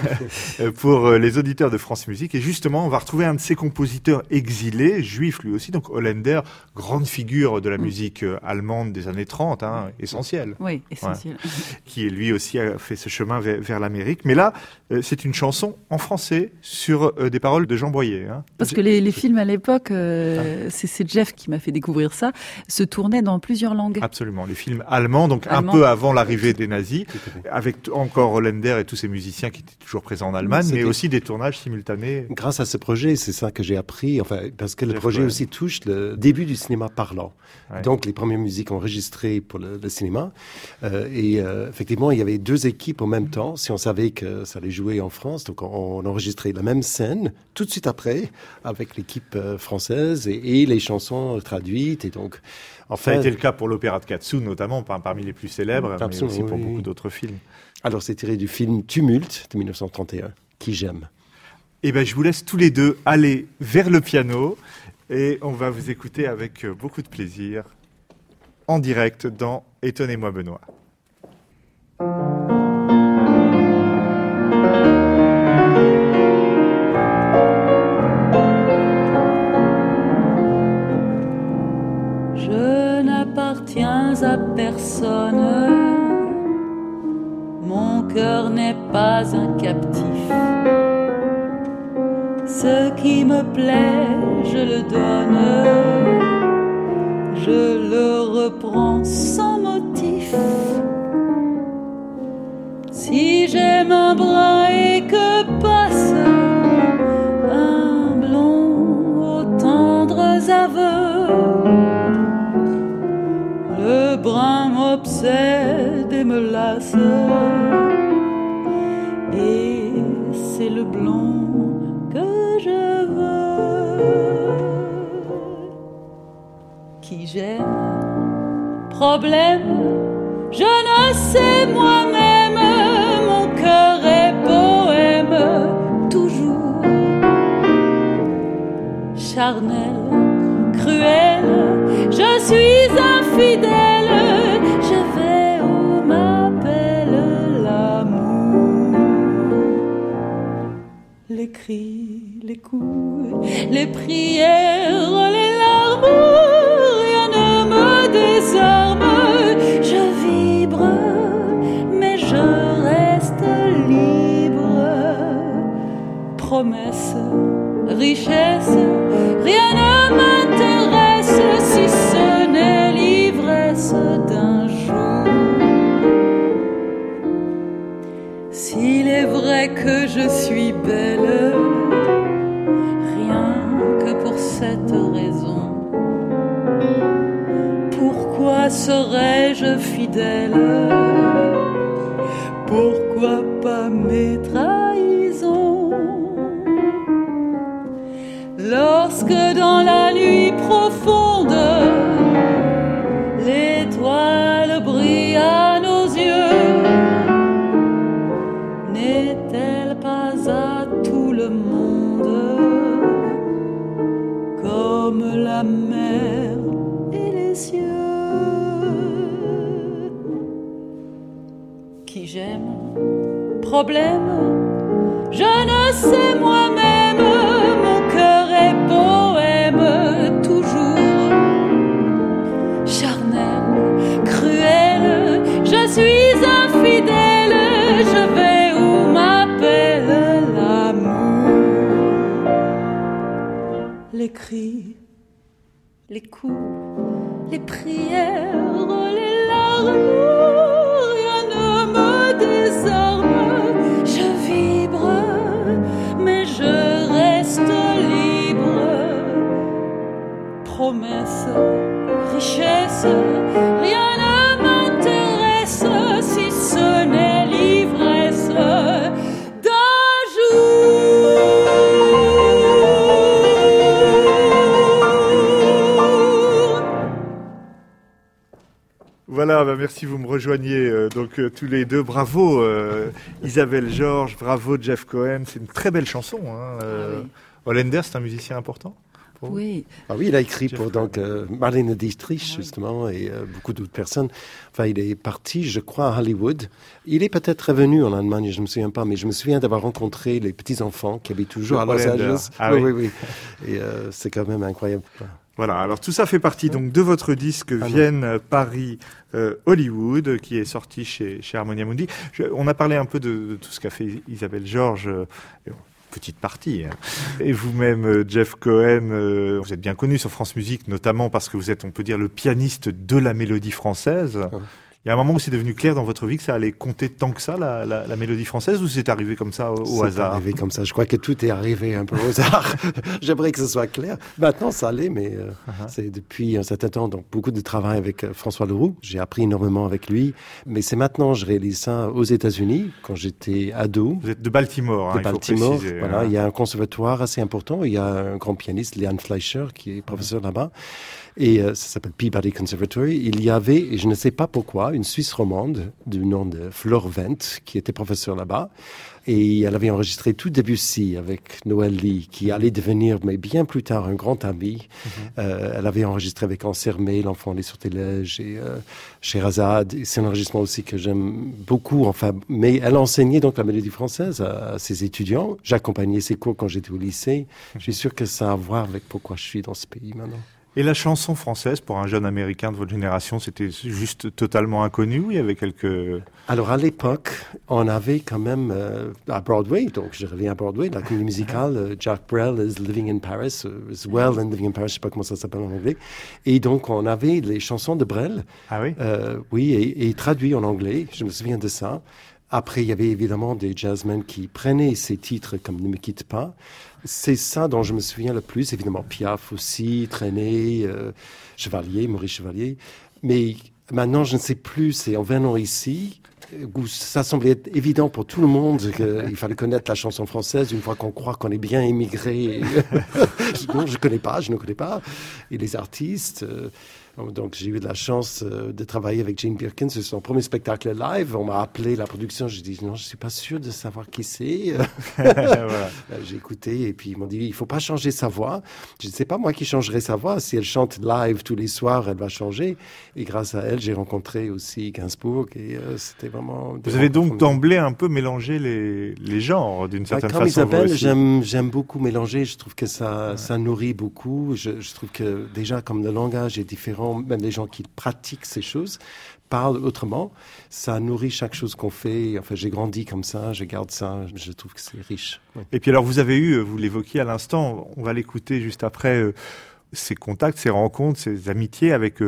pour les auditeurs de France Musique. Et justement, on va retrouver un de ces compositeurs exilés, juif lui aussi, donc Holländer, grande figure de la musique allemande des années 30, essentielle. Oui, essentielle. Ouais, qui lui aussi a fait ce chemin vers l'Amérique. Mais là, c'est une chanson en français sur des paroles de Jean Boyer. Parce que les films à l'époque, c'est Jeff qui m'a fait découvrir ça, se tournaient dans plusieurs langues. Absolument, les films film allemand, donc un peu avant l'arrivée des nazis, avec encore Holländer et tous ces musiciens qui étaient toujours présents en Allemagne, mais aussi des tournages simultanés. Grâce à ce projet, c'est ça que j'ai appris, parce que le projet aussi touche le début du cinéma parlant. Ouais. Donc les premières musiques enregistrées pour le cinéma. Effectivement, il y avait 2 équipes en même temps. Si on savait que ça allait jouer en France, donc on enregistrait la même scène tout de suite après avec l'équipe française et les chansons traduites. Et donc, ça a été le cas pour l'opéra de Katsu, notamment parmi les plus célèbres, mais aussi pour beaucoup d'autres films. Alors, c'est tiré du film Tumulte de 1931, qui j'aime. Eh bien, je vous laisse tous les deux aller vers le piano et on va vous écouter avec beaucoup de plaisir en direct dans Étonnez-moi Benoît. Je n'appartiens à personne, mon cœur n'est pas un captif. Ce qui me plaît, je le donne, je le reprends sans motif. Si j'aime un bras et que passe un blond aux tendres aveux, le brun m'obsède et me lasse, et c'est le blond que je veux. Qui j'aime, problème, je ne sais moi-même, mon cœur est poème, toujours charnel, cruel, je suis infidèle, je vais où m'appelle l'amour. Les cris, les coups, les prières, les larmes, rien ne me désarme. Je vibre, mais je reste libre. Promesse, richesse, rien ne m'intéresse si ce n'est l'ivresse d'un jour. S'il est vrai que je suis belle, rien que pour cette raison, pourquoi serais-je fidèle? Pourquoi pas mes trahisons? Lorsque dans la nuit profonde, l'étoile brille à nos yeux, n'est-elle pas à tout le monde comme la mer et les cieux? Qui j'aime, problème, je ne sais moi-même, mon cœur est poème, toujours charnel, cruel, je suis infidèle, je vais où m'appelle l'amour. Les cris, les coups, les prières, les larmes, rien ne me désarme. Je vibre, mais je reste libre. Promesse, richesse, rien ne m'intéresse si ce n'est l'ivresse d'un jour. Voilà, merci, vous me rejoignez donc tous les deux. Bravo Isabelle Georges, bravo Jeff Cohen, c'est une très belle chanson. Holländer, c'est un musicien important pour vous? Oui. Ah oui, il a écrit pour Marlene Dietrich, justement, et beaucoup d'autres personnes. Enfin, il est parti, je crois, à Hollywood. Il est peut-être revenu en Allemagne, je ne me souviens pas, mais je me souviens d'avoir rencontré les petits-enfants qui habitent toujours à Los Angeles. Ah, oui. Et c'est quand même incroyable. Voilà, alors tout ça fait partie donc de votre disque Vienne, Paris, Hollywood, qui est sorti chez Harmonia Mundi. On a parlé un peu de tout ce qu'a fait Isabelle Georges. petite partie. Et vous-même, Jeff Cohen, vous êtes bien connu sur France Musique, notamment parce que vous êtes, on peut dire, le pianiste de la mélodie française. Il y a un moment où c'est devenu clair dans votre vie que ça allait compter tant que ça, la mélodie française, ou c'est arrivé comme ça au hasard? C'est arrivé comme ça. Je crois que tout est arrivé un peu au hasard. J'aimerais que ce soit clair. Maintenant, ça allait, mais c'est depuis un certain temps. Donc, beaucoup de travail avec François Leroux. J'ai appris énormément avec lui. Mais c'est maintenant, je réalise ça aux États-Unis, quand j'étais ado. Vous êtes de Baltimore, de Baltimore, il faut préciser. Voilà, il y a un conservatoire assez important. Il y a un grand pianiste, Leon Fleischer, qui est professeur là-bas. Et ça s'appelle Peabody Conservatory. Il y avait, et je ne sais pas pourquoi, une Suisse romande du nom de Fleur Wendt, qui était professeure là-bas. Et elle avait enregistré tout Debussy avec Noël Lee, qui allait devenir, mais bien plus tard, un grand ami. Elle avait enregistré avec Ansermet, L'Enfant des Sortilèges et Scheherazade. C'est un enregistrement aussi que j'aime beaucoup. Enfin, mais elle enseignait donc la mélodie française à ses étudiants. J'accompagnais ses cours quand j'étais au lycée. Je suis sûr que ça a à voir avec pourquoi je suis dans ce pays maintenant. Et la chanson française, pour un jeune Américain de votre génération, c'était juste totalement inconnu ou il y avait quelques... Alors, à l'époque, on avait quand même, à Broadway, donc je reviens à Broadway, la comédie musicale, Jack Brel is Living in Paris, is Well and Living in Paris, je ne sais pas comment ça s'appelle en anglais. Et donc, on avait les chansons de Brel. Ah oui? Oui, et traduit en anglais, je me souviens de ça. Après, il y avait évidemment des jazzmen qui prenaient ces titres comme Ne me quitte pas. C'est ça dont je me souviens le plus. Évidemment, Piaf aussi, Trenet, Chevalier, Maurice Chevalier. Mais maintenant, je ne sais plus, c'est en venant ici, où ça semblait être évident pour tout le monde qu'il fallait connaître la chanson française une fois qu'on croit qu'on est bien émigré. Non, je ne connais pas. Et les artistes... Donc, j'ai eu de la chance de travailler avec Jane Birkin sur son premier spectacle live. On m'a appelé la production. J'ai dit non, je suis pas sûr de savoir qui c'est. Voilà. J'ai écouté et puis ils m'ont dit il faut pas changer sa voix. Je ne sais pas moi qui changerai sa voix. Si elle chante live tous les soirs, elle va changer. Et grâce à elle, j'ai rencontré aussi Gainsbourg et c'était vraiment. Vous avez donc d'emblée un peu mélangé les genres d'une certaine façon. Comme Isabelle, j'aime beaucoup mélanger. Je trouve que ça nourrit beaucoup. Je trouve que déjà comme le langage est différent. Même les gens qui pratiquent ces choses parlent autrement. Ça nourrit chaque chose qu'on fait. Enfin, j'ai grandi comme ça, je garde ça. Je trouve que c'est riche. Oui. Et puis alors, vous avez eu, vous l'évoquiez à l'instant, on va l'écouter juste après, ces contacts, ces rencontres, ces amitiés avec...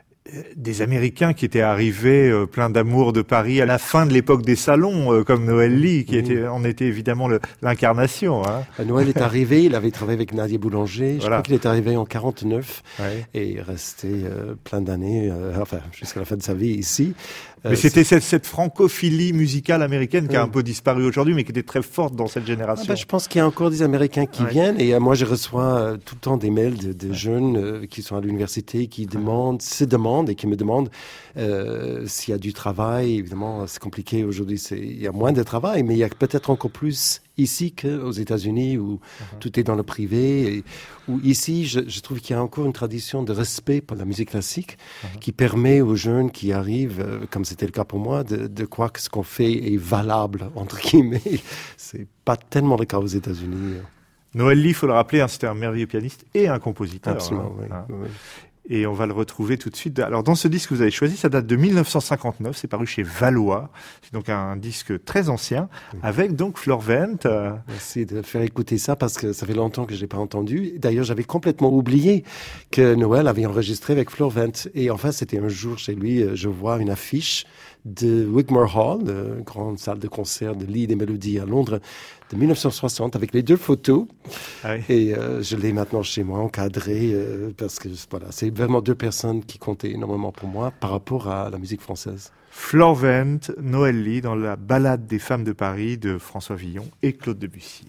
des Américains qui étaient arrivés pleins d'amour de Paris à la fin de l'époque des salons, comme Noël Lee, qui en était évidemment l'incarnation. Hein. Noël est arrivé, il avait travaillé avec Nadia Boulanger, je crois qu'il est arrivé en 49 et il restait plein d'années, enfin jusqu'à la fin de sa vie ici. Mais c'était cette francophilie musicale américaine qui a un peu disparu aujourd'hui, mais qui était très forte dans cette génération. Je pense qu'il y a encore des Américains qui viennent, et moi je reçois tout le temps des mails de jeunes qui sont à l'université, qui se demandent et qui me demandent s'il y a du travail. Évidemment, c'est compliqué aujourd'hui, il y a moins de travail, mais il y a peut-être encore plus ici qu'aux États-Unis où tout est dans le privé. Et, où ici, je trouve qu'il y a encore une tradition de respect pour la musique classique qui permet aux jeunes qui arrivent, comme c'était le cas pour moi, de croire que ce qu'on fait est valable, entre guillemets. C'est pas tellement le cas aux États-Unis. Noël Lee, il faut le rappeler, c'était un merveilleux pianiste et un compositeur. Absolument, oui. Et on va le retrouver tout de suite. Alors, dans ce disque que vous avez choisi, ça date de 1959. C'est paru chez Valois. C'est donc un disque très ancien, avec donc Fleur Wendt. Merci de faire écouter ça parce que ça fait longtemps que je l'ai pas entendu. D'ailleurs, j'avais complètement oublié que Noël avait enregistré avec Fleur Wendt. Et enfin, c'était un jour chez lui, je vois une affiche de Wigmore Hall, grande salle de concert de Lied et Mélodies à Londres, de 1960, avec les deux photos. Ah oui. Et je l'ai maintenant chez moi, encadré, parce que voilà, c'est vraiment deux personnes qui comptaient énormément pour moi par rapport à la musique française. Fleur Wendt, Noël Lee, dans la Ballade des femmes de Paris de François Villon et Claude Debussy.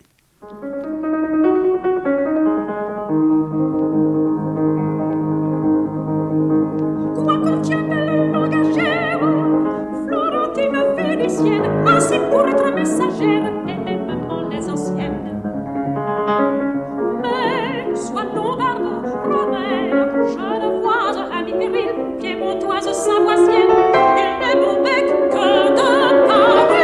Quoi contienne le langagère, Florentine Vénitienne, assez pour être messagère, elle aime tant les anciennes. Mais soit lombarde, romaine, genevoise, habile, piémontoise, savoisienne, elle n'aime au bec que de Paris.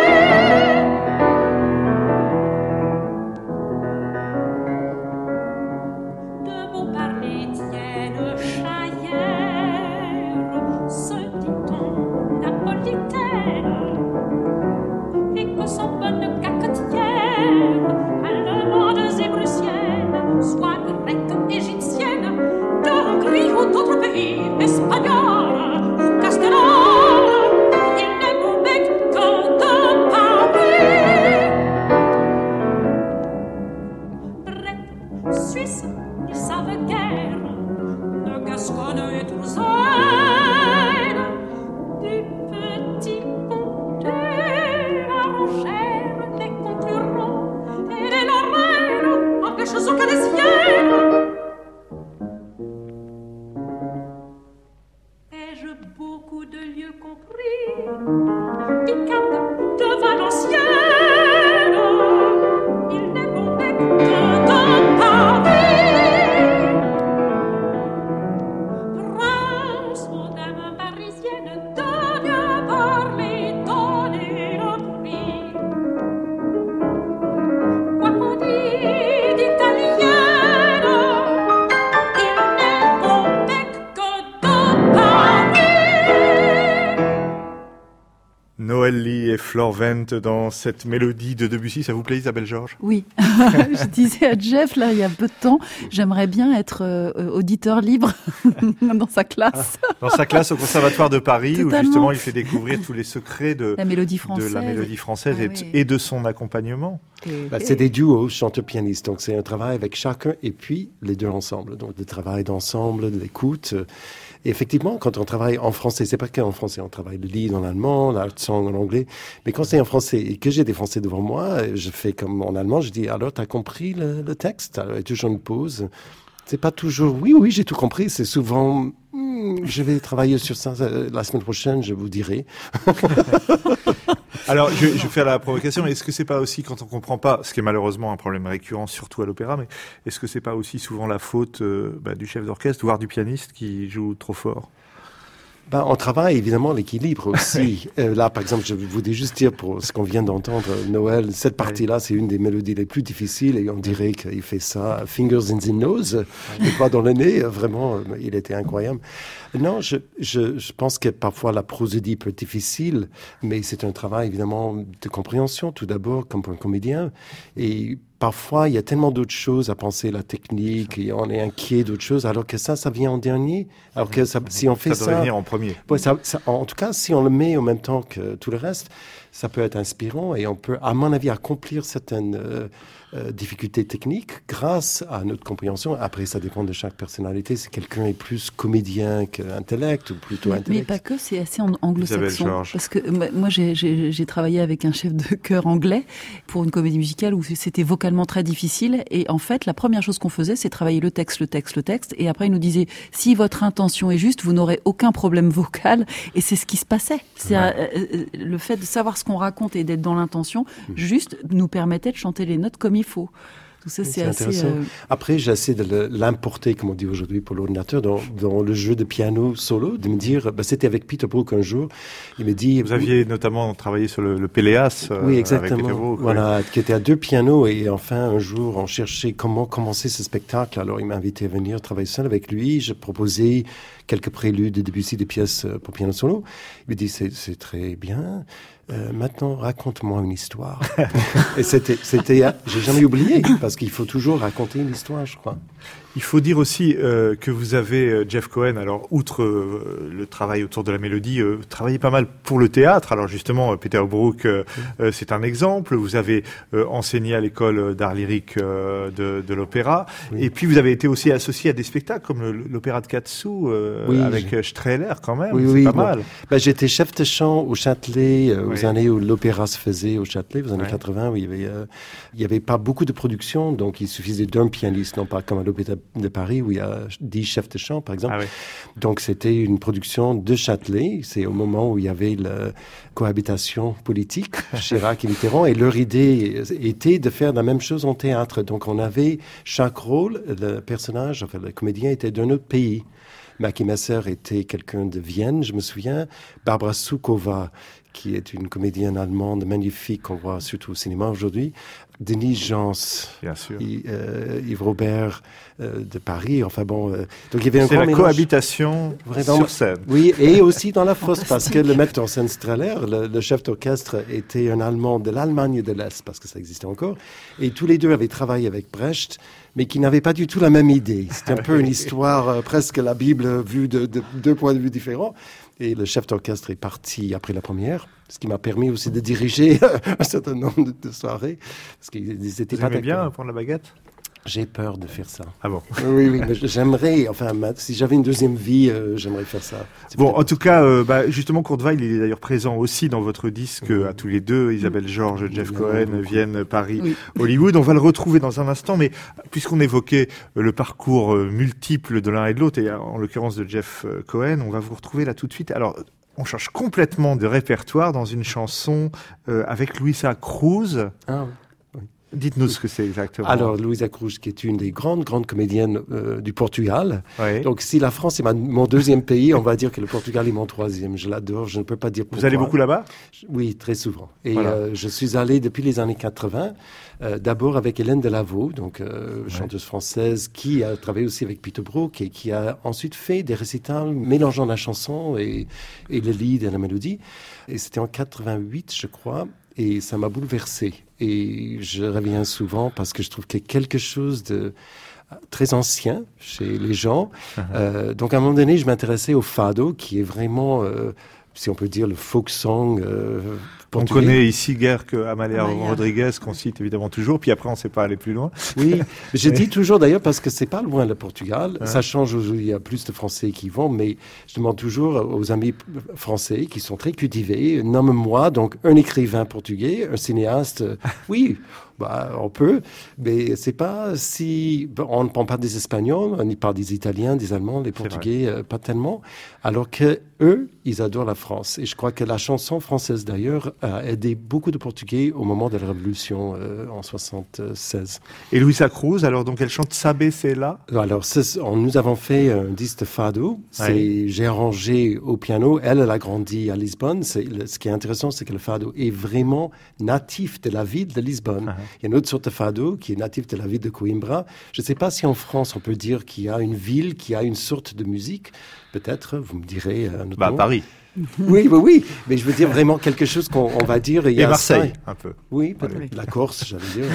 De beaux parler tiennent Chaillère, se dit-on napolitaine, et que son bonne cacetière, à et Flore Wendt dans cette mélodie de Debussy. Ça vous plaît, Isabelle Georges ? Oui. Je disais à Jeff, là, il y a peu de temps, j'aimerais bien être auditeur libre dans sa classe. Dans sa classe au Conservatoire de Paris, Totalement. où justement il fait découvrir tous les secrets de la mélodie française, et de son accompagnement. C'est des duos chanteurs-pianistes, donc c'est un travail avec chacun et puis les deux ensemble. Donc le travail d'ensemble, de l'écoute. Et effectivement, quand on travaille en français, c'est pas qu'en français, on travaille le lead en allemand, l'art song en anglais. Mais quand c'est en français et que j'ai des Français devant moi, je fais comme en allemand, je dis alors t'as compris le texte ? Alors, il y a toujours une pause. C'est pas toujours oui, j'ai tout compris. C'est souvent je vais travailler sur ça la semaine prochaine, je vous dirai. Alors, je vais faire la provocation. Est-ce que c'est pas aussi quand on comprend pas, ce qui est malheureusement un problème récurrent, surtout à l'opéra, mais est-ce que c'est pas aussi souvent la faute du chef d'orchestre, voire du pianiste qui joue trop fort ? On travaille évidemment l'équilibre aussi. Là, par exemple, je voulais juste dire pour ce qu'on vient d'entendre, Noël, cette partie-là, c'est une des mélodies les plus difficiles et on dirait qu'il fait ça, fingers in the nose, et pas dans le nez. Vraiment, il était incroyable. Non, je pense que parfois la prosodie peut être difficile, mais c'est un travail évidemment de compréhension tout d'abord, comme pour un comédien. Et parfois, il y a tellement d'autres choses à penser, la technique, et on est inquiet d'autres choses, alors que ça vient en dernier. Alors que si on fait ça... Ça doit venir en premier. Ouais, en tout cas, si on le met en même temps que tout le reste, ça peut être inspirant et on peut, à mon avis, accomplir certaines difficultés techniques grâce à notre compréhension. Après, ça dépend de chaque personnalité. Si quelqu'un est plus comédien qu'intellect ou plutôt intellect. Mais pas que, c'est assez anglo-saxon. Parce que moi, j'ai travaillé avec un chef de chœur anglais pour une comédie musicale où c'était vocalement très difficile. Et en fait, la première chose qu'on faisait, c'est travailler le texte. Et après, il nous disait, si votre intention est juste, vous n'aurez aucun problème vocal. Et c'est ce qui se passait. Le fait de savoir ce qu'on raconte et d'être dans l'intention, juste nous permettait de chanter les notes comme il faut. Tout ça, c'est assez... Après, j'essaie de l'importer, comme on dit aujourd'hui, pour l'ordinateur, dans le jeu de piano solo, de me dire... c'était avec Peter Brook un jour, il me dit... Vous aviez notamment travaillé sur le Péléas oui, exactement. Avec Peter Brook. Voilà, qui était à 2 pianos, et enfin, un jour, on cherchait comment commencer ce spectacle. Alors, il m'a invité à venir travailler seul avec lui. Je proposais quelques préludes de Debussy, des pièces pour piano solo. Il me dit, c'est très bien... maintenant, raconte-moi une histoire. Et c'était, j'ai jamais oublié, parce qu'il faut toujours raconter une histoire, je crois. Il faut dire aussi que vous avez, Jeff Cohen, alors outre le travail autour de la mélodie, travaillé pas mal pour le théâtre. Alors justement, Peter Brook, c'est un exemple. Vous avez enseigné à l'école d'art lyrique de l'opéra. Oui. Et puis vous avez été aussi associé à des spectacles comme l'opéra de Katsu, avec Strehler quand même. Oui, c'est pas mal. J'étais chef de chant au Châtelet aux années où l'opéra se faisait au Châtelet, aux années 80, où il y avait pas beaucoup de production, donc il suffisait d'un pianiste, non pas comme à l'opéra de Paris où il y a 10 chefs de chant, par exemple. Donc c'était une production de Châtelet. C'est au moment où il y avait la cohabitation politique, Chirac et Mitterrand, et leur idée était de faire la même chose en théâtre. Donc on avait chaque rôle, le personnage, enfin le comédien était d'un autre pays. Mackie Messer était quelqu'un de Vienne, je me souviens. Barbara Suková, qui est une comédienne allemande magnifique qu'on voit surtout au cinéma aujourd'hui. Denis Jans, Yves Robert de Paris. Enfin bon, donc il y avait un grand mélange. Cohabitation sur scène. Oui, et aussi dans la fosse, parce que le metteur en scène Strehler, le chef d'orchestre, était un Allemand de l'Allemagne de l'Est, parce que ça existait encore. Et tous les deux avaient travaillé avec Brecht, mais qui n'avaient pas du tout la même idée. C'était un peu une histoire, presque la Bible vue de 2 points de vue différents. Et le chef d'orchestre est parti après la première, ce qui m'a permis aussi de diriger un certain nombre de soirées. Parce qu'ils étaient pas d'accord. Bien prendre la baguette ? J'ai peur de faire ça. Ah bon ? Oui, mais j'aimerais, enfin, si j'avais une deuxième vie, j'aimerais faire ça. Bon, en tout cas, justement, Kurt Weill, il est d'ailleurs présent aussi dans votre disque, à tous les deux, Isabelle Georges, Jeff Cohen, Vienne, Paris, Hollywood. On va le retrouver dans un instant, mais puisqu'on évoquait le parcours multiple de l'un et de l'autre, et en l'occurrence de Jeff Cohen, on va vous retrouver là tout de suite. Alors, on change complètement de répertoire dans une chanson avec Luisa Cruz. Ah oui. Dites-nous ce que c'est exactement. Alors, Luísa Cruz, qui est une des grandes comédiennes du Portugal. Oui. Donc, si la France est mon deuxième pays, on va dire que le Portugal est mon troisième. Je l'adore, je ne peux pas dire pourquoi. Vous allez beaucoup là-bas? Oui, très souvent. Et voilà. je suis allé depuis les années 80, d'abord avec Hélène Delaveau, donc chanteuse française, qui a travaillé aussi avec Peter Brook et qui a ensuite fait des récitals mélangeant la chanson et le lead et la mélodie. Et c'était en 88, je crois. Et ça m'a bouleversé. Et je reviens souvent parce que je trouve qu'il y a quelque chose de très ancien chez les gens. Donc, à un moment donné, je m'intéressais au fado, qui est vraiment, si on peut dire, le folk song portugais. On connaît ici guère que Amália Rodrigues, qu'on cite évidemment toujours, puis après on ne sait pas aller plus loin. Oui, je dis toujours d'ailleurs parce que c'est pas loin le Portugal. Ça change aujourd'hui, il y a plus de Français qui vont, mais je demande toujours aux amis français qui sont très cultivés, nomme-moi donc un écrivain portugais, un cinéaste. Oui, on peut, mais c'est pas si... On ne parle pas des Espagnols, on y parle des Italiens, des Allemands, des Portugais, pas tellement. Alors que eux, ils adorent la France. Et je crois que la chanson française, d'ailleurs, a aidé beaucoup de Portugais au moment de la Révolution en 76. Et Luísa Cruz, alors donc elle chante Sabe Sela. Alors, nous avons fait un disque de fado. J'ai arrangé au piano. Elle a grandi à Lisbonne. Ce qui est intéressant, c'est que le fado est vraiment natif de la ville de Lisbonne. Il y a une autre sorte de fado qui est natif de la ville de Coimbra. Je ne sais pas si en France, on peut dire qu'il y a une ville qui a une sorte de musique. Peut-être, vous me direz... Paris. Oui, mais je veux dire vraiment quelque chose qu'on va dire... Et Marseille, un peu. Oui, peut-être. La Corse, j'allais dire.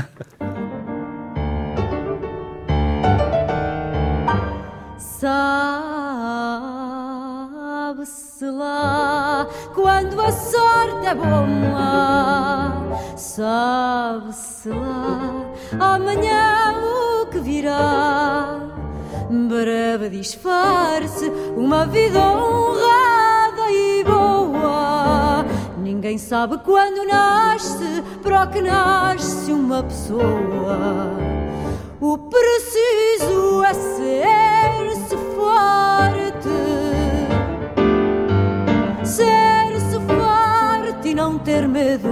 Sabe-se lá quando a sorte é boa, sabe-se lá amanhã o que virá. Breve disfarce uma vida honrada e boa. Ninguém sabe quando nasce, para o que nasce uma pessoa. O preciso é ser-se forte, ser-se forte e não ter medo,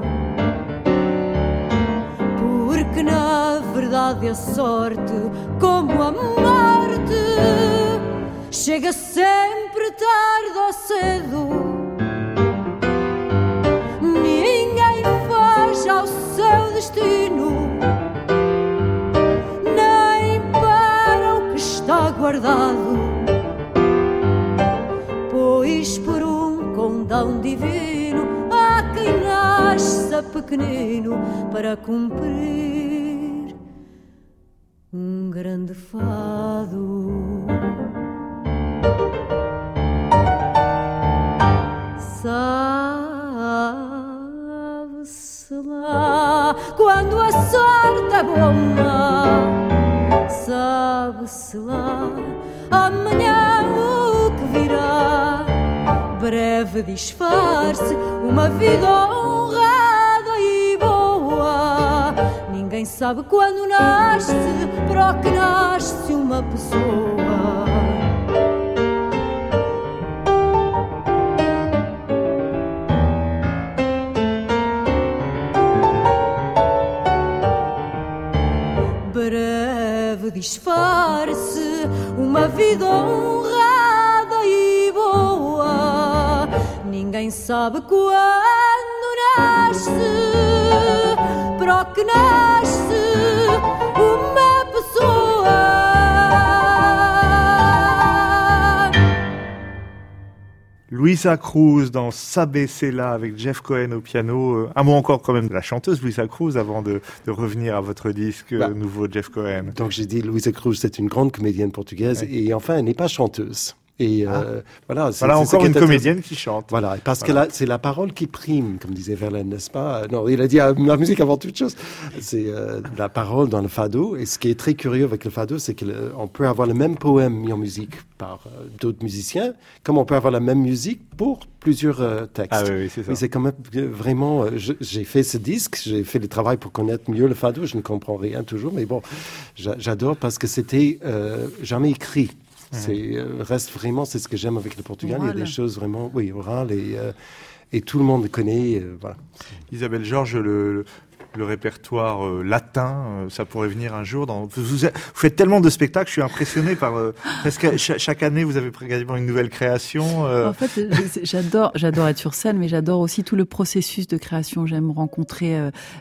porque na verdade a sorte, como a morte, chega sempre tarde ou cedo. Ninguém foge ao seu destino, nem para o que está guardado, pois por um condão divino há quem nasça pequenino para cumprir um grande fado. Sabe-se lá quando a sorte é boa, sabe-se lá amanhã o que virá. Breve disfarce uma vida honrada e boa. Ninguém sabe quando nasce, para o que nasce uma pessoa. Breve disfarce uma vida honrada e boa. Ninguém sabe quando nasce, para o que nasce uma pessoa. Luísa Cruz dans Sabe Sela avec Jeff Cohen au piano. Un mot encore quand même de la chanteuse Luísa Cruz avant de revenir à votre disque nouveau Jeff Cohen. Donc j'ai dit Luísa Cruz, c'est une grande comédienne portugaise et enfin elle n'est pas chanteuse. Et voilà, voilà encore une comédienne qui chante. Voilà, parce que là, c'est la parole qui prime, comme disait Verlaine, n'est-ce pas? Non, il a dit la musique avant toute chose. C'est la parole dans le fado. Et ce qui est très curieux avec le fado, c'est qu'on peut avoir le même poème mis en musique par d'autres musiciens, comme on peut avoir la même musique pour plusieurs textes. Ah oui, c'est ça. Mais c'est quand même vraiment... j'ai fait ce disque, j'ai fait le travail pour connaître mieux le fado. Je ne comprends rien toujours, mais bon, j'adore parce que c'était jamais écrit. Reste vraiment, c'est ce que j'aime avec le Portugal. Oral. Il y a des choses vraiment, orales et tout le monde connaît. Voilà. Isabelle Georges, le répertoire latin, ça pourrait venir un jour. Vous faites tellement de spectacles, je suis impressionné par presque chaque année vous avez quasiment une nouvelle création. En fait, j'adore être sur scène, mais j'adore aussi tout le processus de création. J'aime rencontrer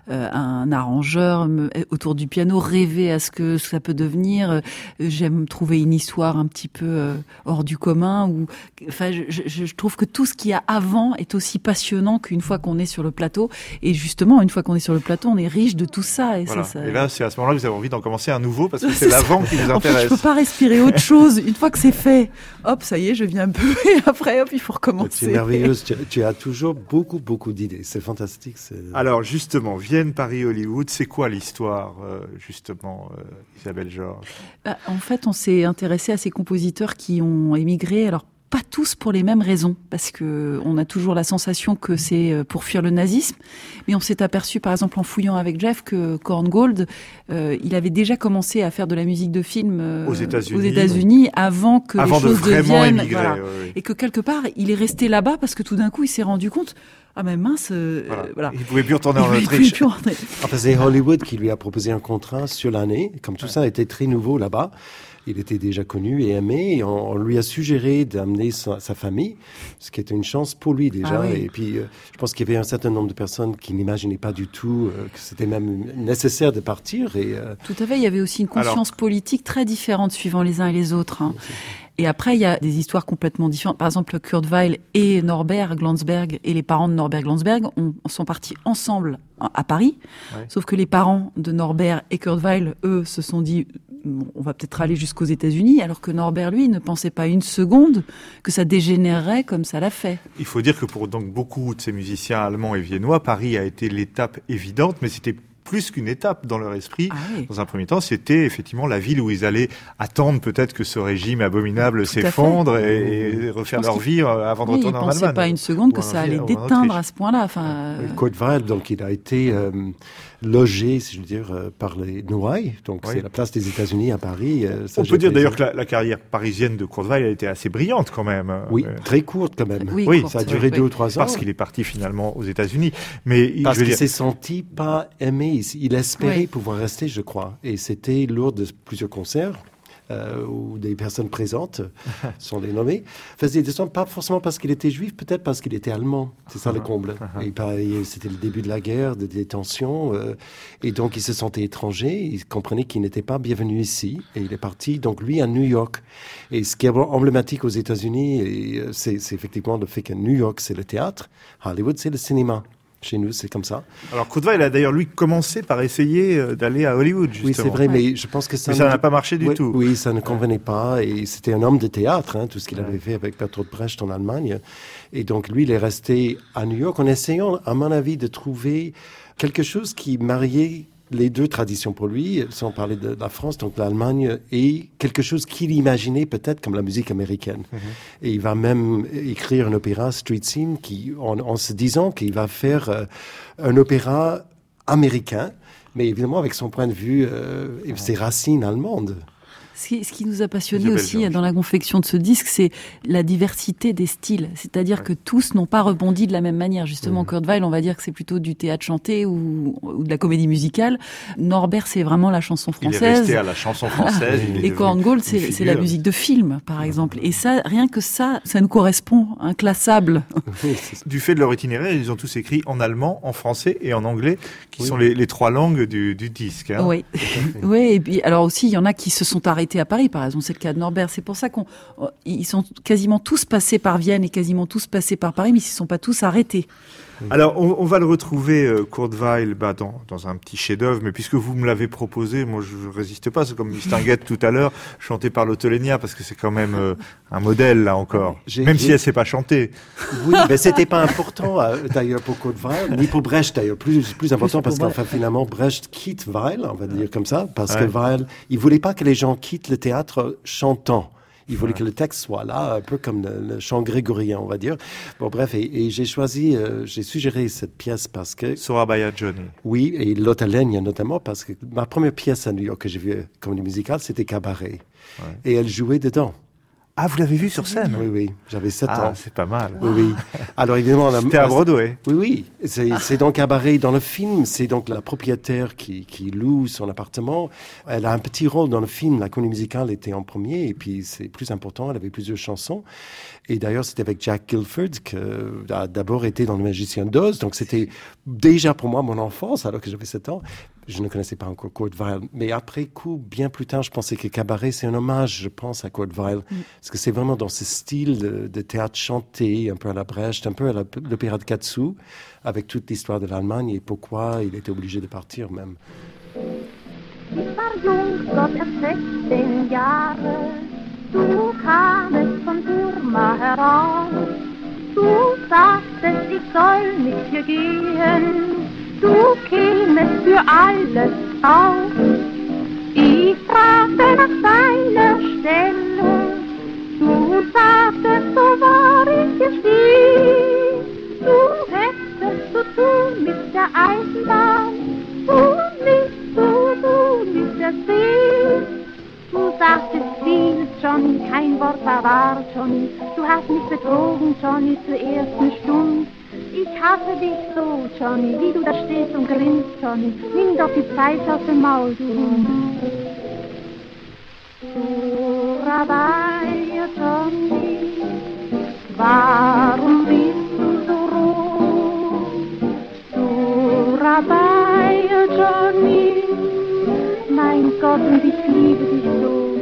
un arrangeur autour du piano, rêver à ce que ça peut devenir. J'aime trouver une histoire un petit peu hors du commun. Enfin, je trouve que tout ce qu'il y a avant est aussi passionnant qu'une fois qu'on est sur le plateau. Et justement, une fois qu'on est sur le plateau, on est riche de tout ça. Et, voilà. ça... et là, c'est à ce moment-là que vous avez envie d'en commencer un nouveau parce que c'est l'avant qui vous intéresse. En fait, je peux pas respirer autre chose. Une fois que c'est fait, hop, ça y est, je viens un peu. Et après, hop, il faut recommencer. C'est merveilleuse. Tu as toujours beaucoup d'idées. C'est fantastique. Alors, justement, Vienne, Paris, Hollywood, c'est quoi l'histoire, justement, Isabelle Georges? En fait, on s'est intéressé à ces compositeurs qui ont émigré. Alors, pas tous pour les mêmes raisons, parce que on a toujours la sensation que c'est pour fuir le nazisme, mais on s'est aperçu, par exemple, en fouillant avec Jeff, que Korngold, il avait déjà commencé à faire de la musique de film aux États-Unis avant que les choses deviennent, voilà. Et que quelque part, il est resté là-bas parce que tout d'un coup, il s'est rendu compte. Ah mais mince, voilà. Il ne pouvait plus retourner en Autriche. Enfin, c'est Hollywood qui lui a proposé un contrat sur l'année, comme tout ça était très nouveau là-bas. Il était déjà connu et aimé, et on lui a suggéré d'amener sa famille, ce qui était une chance pour lui déjà. Ah oui. Et puis, je pense qu'il y avait un certain nombre de personnes qui n'imaginaient pas du tout que c'était même nécessaire de partir. Et, tout à fait, il y avait aussi une conscience politique très différente suivant les uns et les autres. Hein. Et après, il y a des histoires complètement différentes. Par exemple, Kurt Weill et Norbert Glansberg et les parents de Norbert Glansberg sont partis ensemble à Paris. Ouais. Sauf que les parents de Norbert et Kurt Weill, eux, se sont dit on va peut-être aller jusqu'aux États-Unis, alors que Norbert, lui, ne pensait pas une seconde que ça dégénérerait comme ça l'a fait. Il faut dire que pour donc beaucoup de ces musiciens allemands et viennois, Paris a été l'étape évidente, mais c'était plus qu'une étape dans leur esprit. Ah oui. Dans un premier temps, c'était effectivement la ville où ils allaient attendre peut-être que ce régime abominable s'effondre et refaire leur vie avant de retourner en Allemagne. Ils ne pensaient pas une seconde que ça allait déteindre à ce point-là. Enfin, Kurt Weill, donc, il a été logé, si je veux dire, par les Noailles. Donc, c'est la place des États-Unis à Paris. On peut dire d'ailleurs que la carrière parisienne de Kurt Weill a été assez brillante quand même. Oui, très courte quand même. Oui, courte, ça a duré 2 ou 3 ans. Parce qu'il est parti finalement aux États-Unis. Mais parce qu'il s'est senti pas aimé. Il espérait pouvoir rester, je crois. Et c'était lors de plusieurs concerts où des personnes présentes sont les nommées, faisaient des descentes, pas forcément parce qu'il était juif, peut-être parce qu'il était allemand. C'est ça le comble. Et pareil, c'était le début de la guerre, des tensions. Et donc, il se sentait étranger. Il comprenait qu'il n'était pas bienvenu ici. Et il est parti, donc, lui, à New York. Et ce qui est emblématique aux États-Unis, c'est effectivement le fait que New York, c'est le théâtre. Hollywood, c'est le cinéma. Chez nous, c'est comme ça. Alors, Kurt Weill a d'ailleurs, lui, commencé par essayer d'aller à Hollywood, justement. Oui, c'est vrai, mais je pense que ça... Mais ça n'a pas marché du tout. Oui, ça ne convenait pas. Et c'était un homme de théâtre, tout ce qu'il avait fait avec Bertolt Brecht en Allemagne. Et donc, lui, il est resté à New York en essayant, à mon avis, de trouver quelque chose qui mariait les deux traditions pour lui, sans parler de la France, donc l'Allemagne, et quelque chose qu'il imaginait peut-être comme la musique américaine. Et il va même écrire un opéra, Street Scene, en se disant qu'il va faire un opéra américain, mais évidemment avec son point de vue et ses racines allemandes. Ce qui nous a passionnés aussi dans la confection de ce disque, c'est la diversité des styles. C'est-à-dire que tous n'ont pas rebondi de la même manière. Justement, Kurt Weill, on va dire que c'est plutôt du théâtre chanté ou de la comédie musicale. Norbert, c'est vraiment la chanson française. Il est resté à la chanson française. Et Korngold, c'est la musique de film, par exemple. Et ça, rien que ça nous correspond, inclassable. Du fait de leur itinéraire, ils ont tous écrit en allemand, en français et en anglais, qui sont les 3 langues du disque. Hein. Oui. Oui, et puis, alors aussi, il y en a qui se sont arrêtés à Paris, par exemple, c'est le cas de Norbert. C'est pour ça qu'ils sont quasiment tous passés par Vienne et quasiment tous passés par Paris, mais ils ne se sont pas tous arrêtés. Alors, on va le retrouver, Kurt Weill, dans un petit chef-d'œuvre, mais puisque vous me l'avez proposé, moi je ne résiste pas, c'est comme Mistinguett tout à l'heure, chanté par l'Ottolenia, parce que c'est quand même un modèle, là encore, même si elle ne sait pas chanter. Oui, mais c'était pas important, d'ailleurs, pour Kurt Weill, ni pour Brecht, d'ailleurs, plus important, parce qu'enfin, finalement, Brecht quitte Weill, on va dire comme ça, parce que Weill, il voulait pas que les gens quittent le théâtre chantant. Il voulait que le texte soit là, un peu comme le chant grégorien, on va dire. Bon, bref, et j'ai suggéré cette pièce parce que... Sorabaya Johnny. Oui, et l'Ottolenia notamment, parce que ma première pièce à New York que j'ai vue comédie musicale, c'était Cabaret. Ouais. Et elle jouait dedans. Ah, vous l'avez vu sur scène? Oui, j'avais 7 ans. Ah, c'est pas mal. Oui. Alors évidemment, c'était à Broadway. Oui. C'est donc cabaret dans le film. C'est donc la propriétaire qui loue son appartement. Elle a un petit rôle dans le film. La comédie musicale était en premier, et puis c'est plus important. Elle avait plusieurs chansons. Et d'ailleurs, c'était avec Jack Gilford, qui a d'abord été dans Le Magicien d'Oz. Donc c'était déjà pour moi mon enfance, alors que j'avais 7 ans. Je ne connaissais pas encore Kurt Weill. Mais après coup, bien plus tard, je pensais que Cabaret, c'est un hommage, je pense, à Kurt Weill. Parce que c'est vraiment dans ce style de théâtre chanté, un peu à la Brecht, un peu à l'opéra de Katsu, avec toute l'histoire de l'Allemagne et pourquoi il était obligé de partir même. Ich war jung, Gott erst 16 Jahre. Du kamest von Burma heraus. Du sagtest, ich soll mit dir gehen. Du kämest für alles auf. Ich fragte nach deiner Stellung. Du sagtest, so wahr ich dir steh. Du hättest zu tun mit der Eisenbahn und nicht zu tun mit der See. Du sagtest viel, Johnny, kein Wort war wahr, Johnny. Du hast mich betrogen, Johnny, zur ersten Stunde. Ich hasse dich so, Johnny, wie du da stehst und grinst, Johnny. Nimm doch die Zeit aus dem Maul, du Hund. Surabaya, Johnny, warum bist du so rot? Surabaya, Johnny, mein Gott, und ich liebe dich so.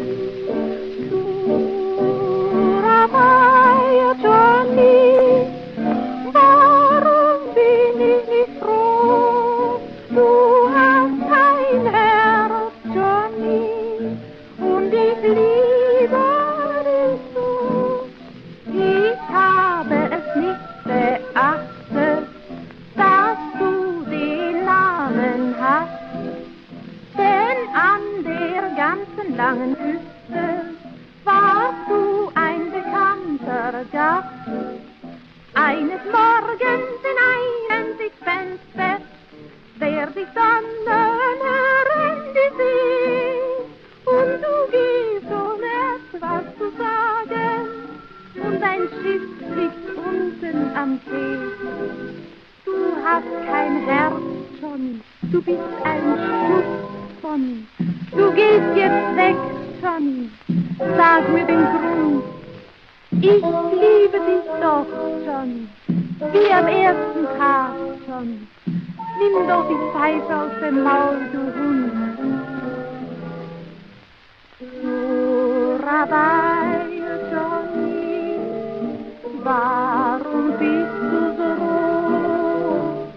Surabaya, Johnny, warum bin ich nicht froh? Du hast kein Herz, Johnny, und ich liebe dich so. Ich habe es nicht beachtet, dass du den Namen hast, denn an der ganzen langen Küste warst du ein bekannter Gast. Eines Morgens in einem Sixpence-Bett werd ich Donner in die See und du gehst ohne etwas zu sagen und dein Schiff liegt unten am See. Du hast kein Herz, Johnny, du bist ein Schuss, Johnny. Du gehst jetzt weg, Johnny, sag mir den Grund. Ich liebe dich doch, Johnny, wie am ersten Tag, Johnny. Nimm doch die Zeit aus dem Maul, du Hund. Surabaya, Johnny, warum bist du so rot?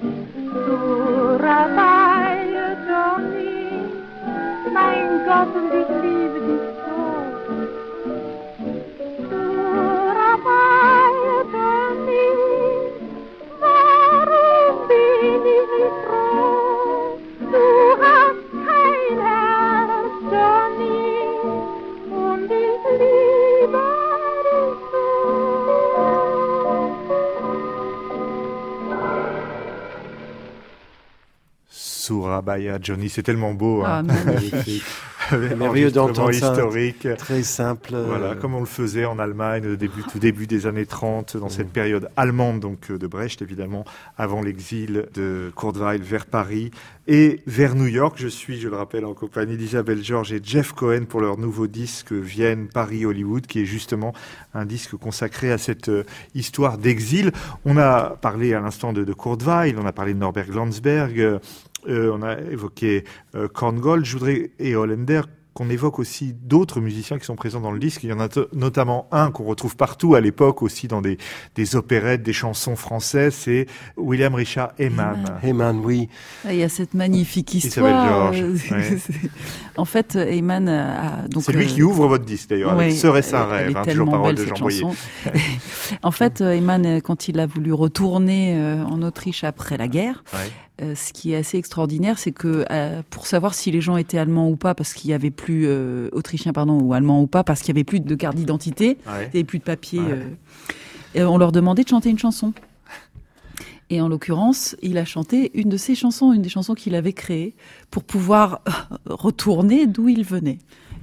Surabaya, Johnny, mein Gott, und ich liebe dich so. Surabaya, Johnny, warum bin ich nicht froh? Du hast kein Herz, Johnny, und ich liebe dich so. Surabaya, Johnny, c'est tellement beau. Ah, Hein. Magnifique. Merveilleux d'entendre ça. Historique. Très simple. Voilà, comme on le faisait en Allemagne au tout début des années 30, dans cette période allemande, donc de Brecht, évidemment, avant l'exil de Kurt Weill vers Paris et vers New York. Je suis, je le rappelle, en compagnie d'Isabelle Georges et Jeff Cohen pour leur nouveau disque Vienne, Paris, Hollywood, qui est justement un disque consacré à cette histoire d'exil. On a parlé à l'instant de Kurt Weill, on a parlé de Norbert Glanzberg, on a évoqué Korngold, et Holländer, qu'on évoque aussi d'autres musiciens qui sont présents dans le disque. Il y en a notamment un qu'on retrouve partout à l'époque, aussi dans des opérettes, des chansons françaises, c'est William Richard Heyman. Heyman, oui. Il y a cette magnifique histoire. Isabelle Georges. Ouais. En fait, Heyman a... donc, c'est lui qui ouvre votre disque d'ailleurs, avec Serait-ce un rêve, toujours parole de Jean Boyer. En fait, Heyman, quand il a voulu retourner en Autriche après la guerre, ce qui est assez extraordinaire, c'est que pour savoir si les gens étaient allemands ou pas, parce qu'il y avait plus autrichiens, pardon, ou allemands ou pas, parce qu'il y avait plus de carte d'identité, il y avait plus de papier, on leur demandait de chanter une chanson. Et en l'occurrence, il a chanté une de ses chansons, une des chansons qu'il avait créées pour pouvoir retourner d'où il venait.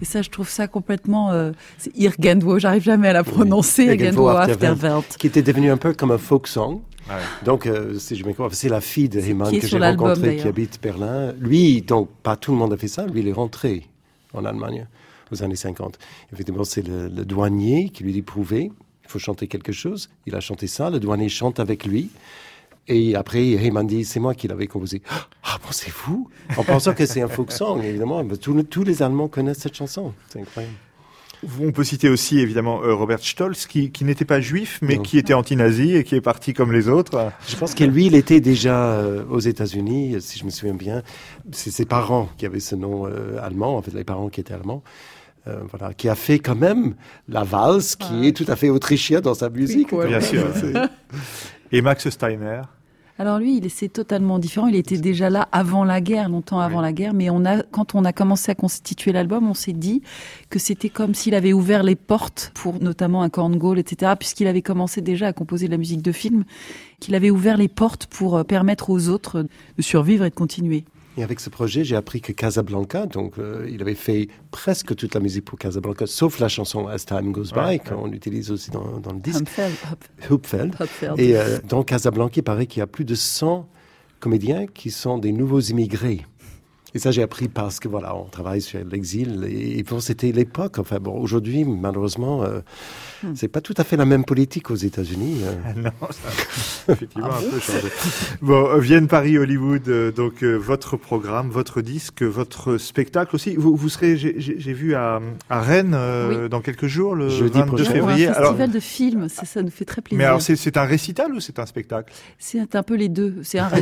Et ça, je trouve ça complètement... c'est Irgendwo, j'arrive jamais à la prononcer. Irgendwo Afterwelt. Qui était devenu un peu comme un folk song. Ouais. Donc, si je me comprends, c'est la fille de Heyman que j'ai rencontrée qui habite Berlin. Lui, donc, pas tout le monde a fait ça. Lui, il est rentré en Allemagne aux années 50. Effectivement, c'est le douanier qui lui dit prouver, il faut chanter quelque chose. Il a chanté ça, le douanier chante avec lui. Et après, Heyman dit, c'est moi qui l'avais composé. Ah bon, c'est vous? En pensant que c'est un folk song, évidemment. Tous les Allemands connaissent cette chanson. C'est incroyable. On peut citer aussi, évidemment, Robert Stolz, qui n'était pas juif, mais qui était anti-nazi et qui est parti comme les autres. Je pense que lui, il était déjà aux États-Unis, si je me souviens bien. C'est ses parents qui avaient ce nom allemand, en fait, les parents qui étaient allemands. Voilà, qui a fait quand même la valse, qui est tout à fait autrichienne dans sa musique. Oui, bien sûr. Et Max Steiner? Alors lui, c'est totalement différent. Il était déjà là avant la guerre, longtemps avant la guerre. Mais quand on a commencé à constituer l'album, on s'est dit que c'était comme s'il avait ouvert les portes pour notamment un Korngold, etc. Puisqu'il avait commencé déjà à composer de la musique de film, qu'il avait ouvert les portes pour permettre aux autres de survivre et de continuer. Et avec ce projet, j'ai appris que Casablanca, donc il avait fait presque toute la musique pour Casablanca, sauf la chanson As Time Goes By, qu'on utilise aussi dans le disque. Hupfeld. Et dans Casablanca, il paraît qu'il y a plus de 100 comédiens qui sont des nouveaux immigrés. Et ça, j'ai appris parce que, voilà, on travaille sur l'exil. Et bon, c'était l'époque. Enfin, bon, aujourd'hui, malheureusement, c'est pas tout à fait la même politique aux États-Unis. Non, ça a effectivement un peu changé. Bon, Vienne, Paris, Hollywood, donc votre programme, votre disque, votre spectacle aussi. Vous serez, j'ai vu à Rennes dans quelques jours, le jeudi 22 février. Un festival de films, ça nous fait très plaisir. Mais alors, c'est un récital ou c'est un spectacle? C'est un peu les deux. C'est un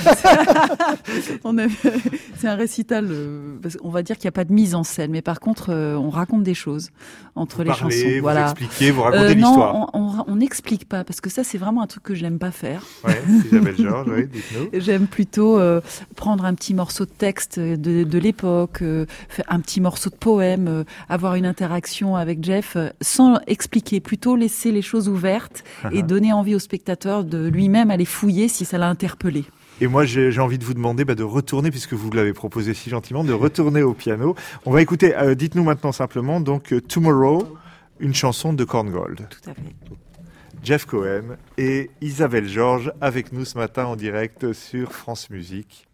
récital, parce qu'on va dire qu'il n'y a pas de mise en scène, mais par contre, on raconte des choses entre les chansons. Vous expliquez, vous racontez l'histoire. Non, on n'explique pas, parce que ça, c'est vraiment un truc que je n'aime pas faire. Ouais, Isabelle Georges, oui, dites-nous. J'aime plutôt prendre un petit morceau de texte de l'époque, faire un petit morceau de poème, avoir une interaction avec Jeff, sans expliquer, plutôt laisser les choses ouvertes et donner envie au spectateur de lui-même aller fouiller si ça l'a interpellé. Et moi, j'ai envie de vous demander de retourner, puisque vous l'avez proposé si gentiment, de retourner au piano. On va écouter, dites-nous maintenant simplement, donc Tomorrow, une chanson de Korngold. Tout à fait. Jeff Cohen et Isabelle Georges avec nous ce matin en direct sur France Musique.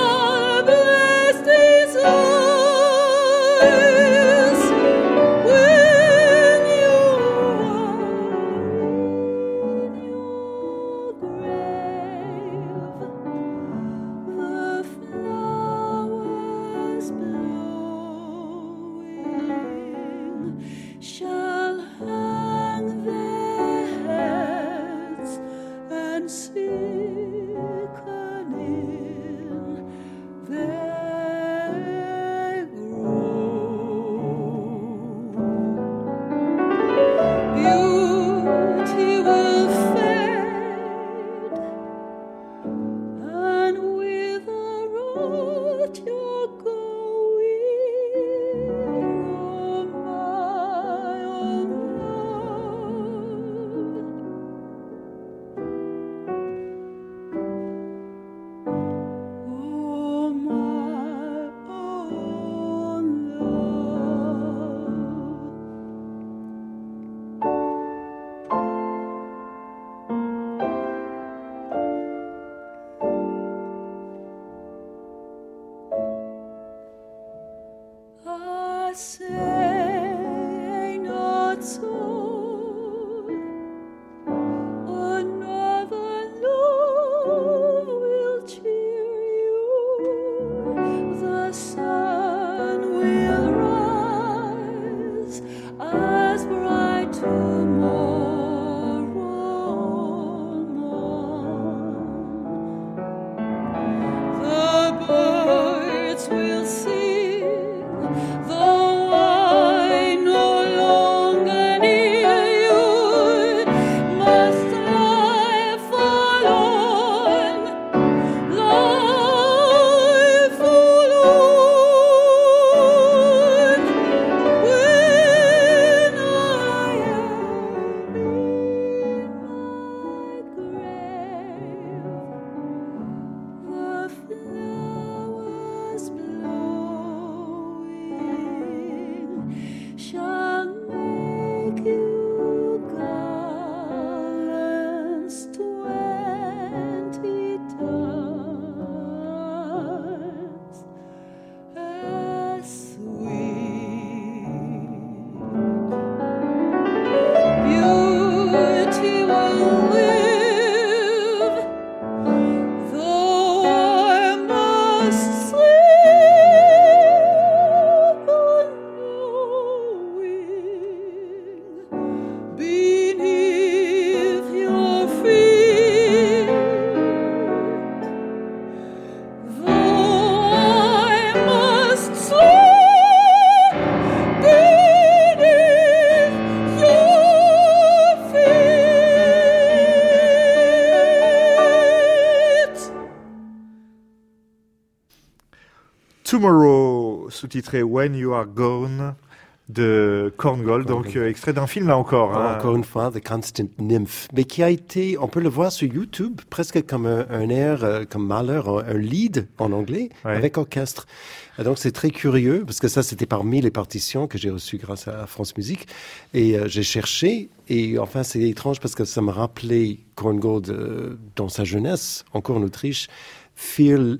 With Tomorrow, sous-titré When You Are Gone, de Korngold, donc extrait d'un film là encore. Encore une fois, The Constant Nymph, mais qui a été, on peut le voir sur YouTube, presque comme un air, comme Mahler, un lead en anglais, avec orchestre. Et donc c'est très curieux, parce que ça c'était parmi les partitions que j'ai reçues grâce à France Musique, et j'ai cherché, et enfin c'est étrange parce que ça me rappelait Korngold dans sa jeunesse, encore en Autriche, Vier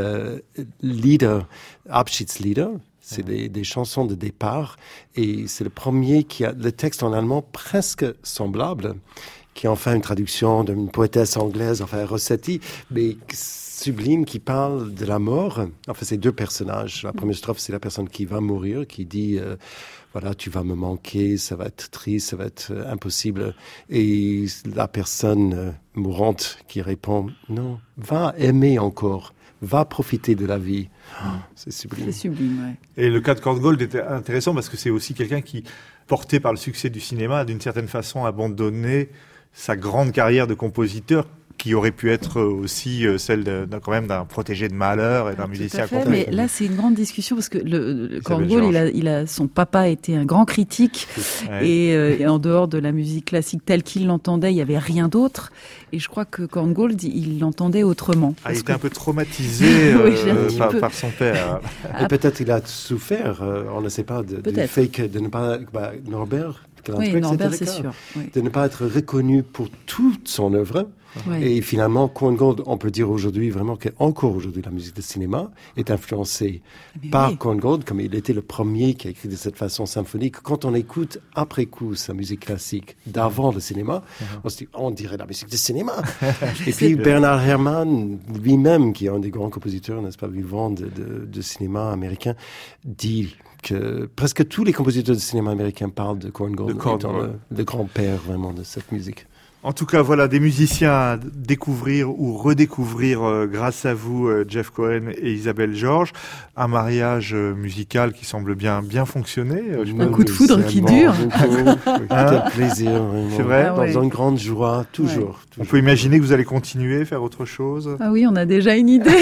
Lieder, Abschiedslieder. C'est des chansons de départ, et c'est le premier qui a le texte en allemand presque semblable, qui est enfin une traduction d'une poétesse anglaise, enfin Rossetti, mais sublime, qui parle de la mort. Enfin, c'est deux personnages. La première strophe, c'est la personne qui va mourir, qui dit voilà, tu vas me manquer, ça va être triste, ça va être impossible. Et la personne mourante qui répond non, va aimer encore. Va profiter de la vie. C'est sublime. C'est sublime, ouais. Et le cas de Korngold était intéressant parce que c'est aussi quelqu'un qui, porté par le succès du cinéma, a d'une certaine façon abandonné sa grande carrière de compositeur, qui aurait pu être aussi celle quand même d'un protégé de Mahler et d'un musicien accompagné. Mais là, c'est une grande discussion parce que le Korngold, son papa était un grand critique et en dehors de la musique classique telle qu'il l'entendait, il n'y avait rien d'autre. Et je crois que Korngold, il l'entendait autrement. Il était un peu traumatisé par son père. Et peut-être il a souffert, on ne sait pas, du fait de ne pas... Norbert, c'est sûr. Oui. De ne pas être reconnu pour toute son œuvre. Oui. Et finalement, Korngold, on peut dire aujourd'hui vraiment qu'encore aujourd'hui, la musique de cinéma est influencée par Korngold, comme il était le premier qui a écrit de cette façon symphonique. Quand on écoute après coup sa musique classique d'avant le cinéma, on se dit, on dirait la musique de cinéma. Et puis Bernard Herrmann, lui-même, qui est un des grands compositeurs, n'est-ce pas, vivants de cinéma américain, dit que presque tous les compositeurs de cinéma américain parlent de Korngold, étant le grand-père vraiment de cette musique. En tout cas, voilà, des musiciens à découvrir ou redécouvrir grâce à vous, Jeff Cohen et Isabelle Georges. Un mariage musical qui semble bien fonctionner. Un coup de foudre qui dure. Quel plaisir, vraiment. C'est vrai. Dans une grande joie, toujours. On peut imaginer que vous allez continuer, faire autre chose. Ah oui, on a déjà une idée.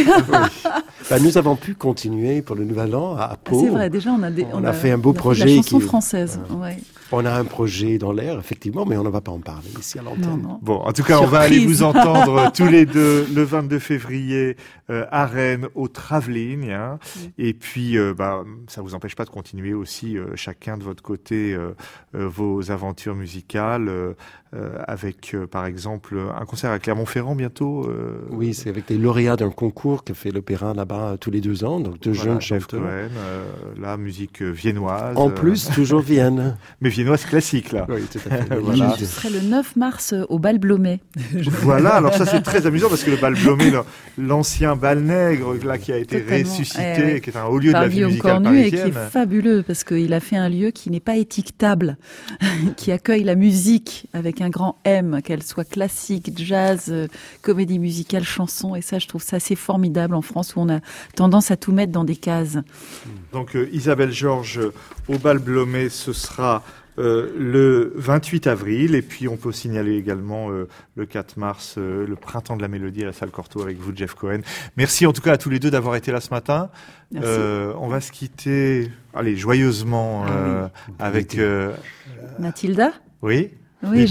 Nous avons pu continuer pour le Nouvel An à Pau. C'est vrai, déjà on a fait un beau projet. La chanson française, On a un projet dans l'air, effectivement, mais on ne va pas en parler ici à l'antenne. Non. Bon, en tout cas, on va aller vous entendre tous les deux le 22 février à Rennes au Travelling. Et puis, ça vous empêche pas de continuer aussi chacun de votre côté vos aventures musicales avec, par exemple, un concert à Clermont-Ferrand bientôt. Oui, c'est avec des lauréats d'un concours que fait l'opéra là-bas tous les 2 ans, donc deux jeunes chanteurs. Cohen, la musique viennoise. En plus, toujours Vienne. Mais viennoise classique, là. Oui, tout à fait. Voilà. Je serai le 9 mars au Bal Blomet. Voilà, alors ça c'est très amusant parce que le Bal Blomet, l'ancien Bal Nègre, là, qui a été ressuscité, qui est un haut lieu de la vie musicale parisienne. Et qui est fabuleux parce qu'il a fait un lieu qui n'est pas étiquetable, qui accueille la musique avec un grand M, qu'elle soit classique, jazz, comédie musicale, chanson. Et ça, je trouve ça assez formidable en France où on a tendance à tout mettre dans des cases. Donc Isabelle Georges au Bal Blomet, ce sera le 28 avril, et puis on peut signaler également le 4 mars, le Printemps de la Mélodie à la Salle Cortot avec vous, Jeff Cohen. Merci en tout cas à tous les deux d'avoir été là ce matin. On va se quitter, joyeusement avec Mathilda. Oui. Oui,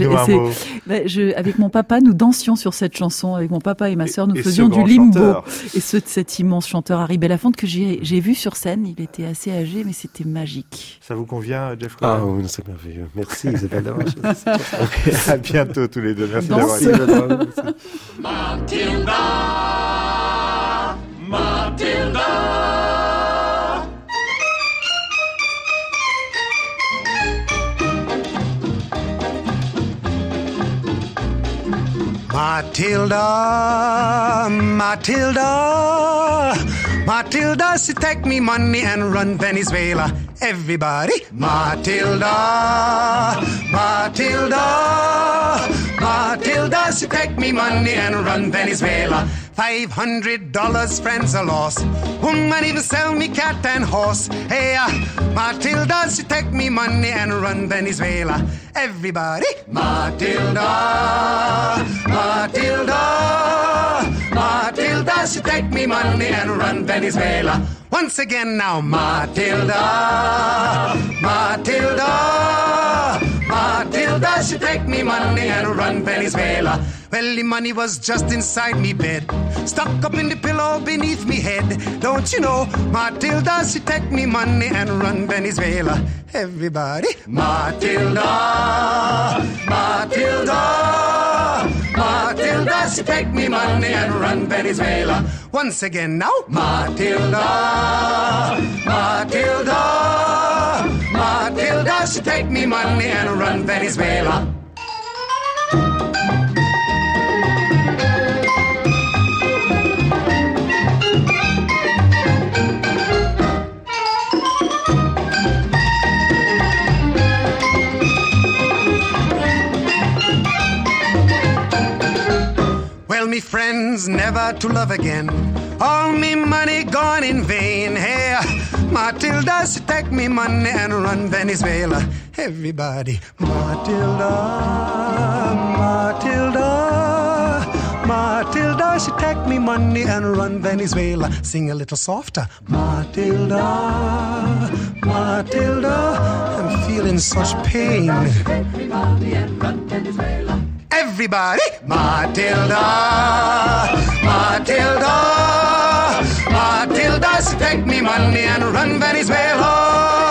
avec mon papa, nous dansions sur cette chanson. Avec mon papa et ma sœur, nous faisions du limbo. Et cet immense chanteur Harry Belafonte que j'ai vu sur scène, il était assez âgé, mais c'était magique. Ça vous convient, Jeff Cohen? Ah oui, c'est merveilleux. Merci Isabelle. À bientôt tous les deux. Merci d'avoir été là. Mathilda, Mathilda. Matilda, Matilda, Matilda, she take me money and run Venezuela. Everybody, Matilda, Matilda, Matilda, she take me money and run Venezuela. $500 friends are lost. Woman even sell me cat and horse. Hey, Matilda, she take me money and run Venezuela. Everybody, Matilda, Matilda, Matilda, Matilda, she take me money and run Venezuela. Once again now, Matilda, Matilda, Matilda, she take me money and run Venezuela. Well, the money was just inside me bed, stuck up in the pillow beneath me head. Don't you know, Matilda, she take me money and run Venezuela. Everybody, Matilda, Matilda, Matilda, she take me money and run Venezuela. Once again now, Matilda, Matilda, Matilda, she take me money and run Venezuela. Me friends never to love again, all me money gone in vain. Hey, Matilda, she take me money and run Venezuela. Everybody, Matilda, Matilda, Matilda, she take me money and run Venezuela. Sing a little softer, Matilda, Matilda, I'm feeling such pain. Take me money and run Venezuela. Everybody, Matilda, Matilda, Matilda, she take me money and run Venezuela.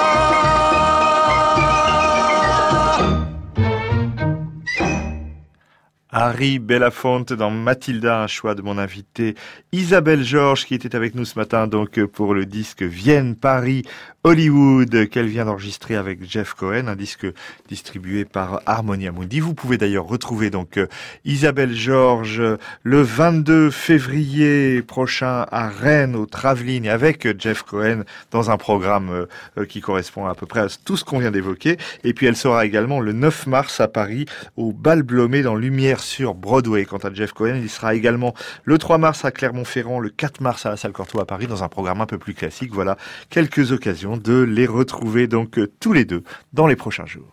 Harry Belafonte dans Matilda, un choix de mon invitée Isabelle Georges qui était avec nous ce matin donc pour le disque Vienne, Paris, Hollywood qu'elle vient d'enregistrer avec Jeff Cohen, un disque distribué par Harmonia Mundi. Vous pouvez d'ailleurs retrouver donc Isabelle Georges le 22 février prochain à Rennes au Travelling avec Jeff Cohen dans un programme qui correspond à peu près à tout ce qu'on vient d'évoquer. Et puis elle sera également le 9 mars à Paris au Bal Blomet dans Lumière sur Broadway. Quant à Jeff Cohen, il sera également le 3 mars à Clermont-Ferrand, le 4 mars à la Salle Cortot à Paris dans un programme un peu plus classique. Voilà quelques occasions de les retrouver donc tous les deux dans les prochains jours.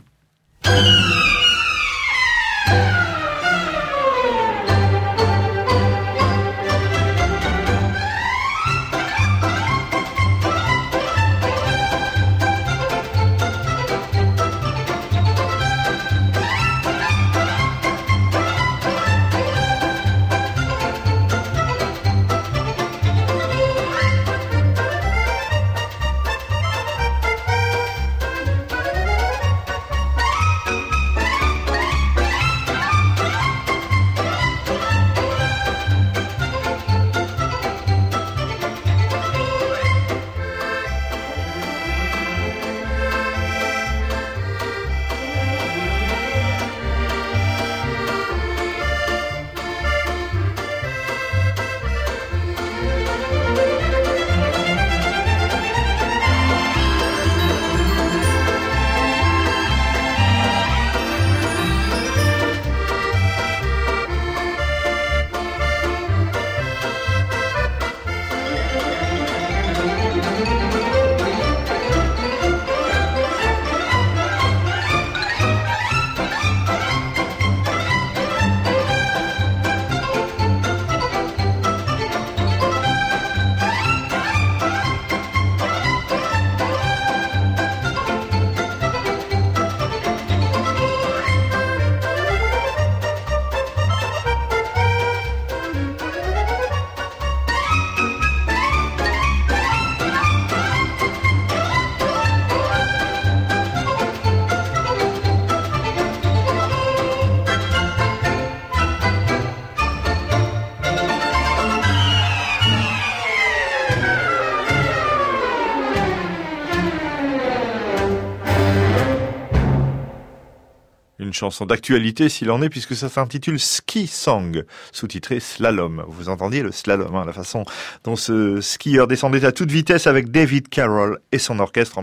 Chanson d'actualité s'il en est, puisque ça s'intitule Ski Song, sous-titré Slalom. Vous entendiez le slalom, la façon dont ce skieur descendait à toute vitesse avec David Carroll et son orchestre en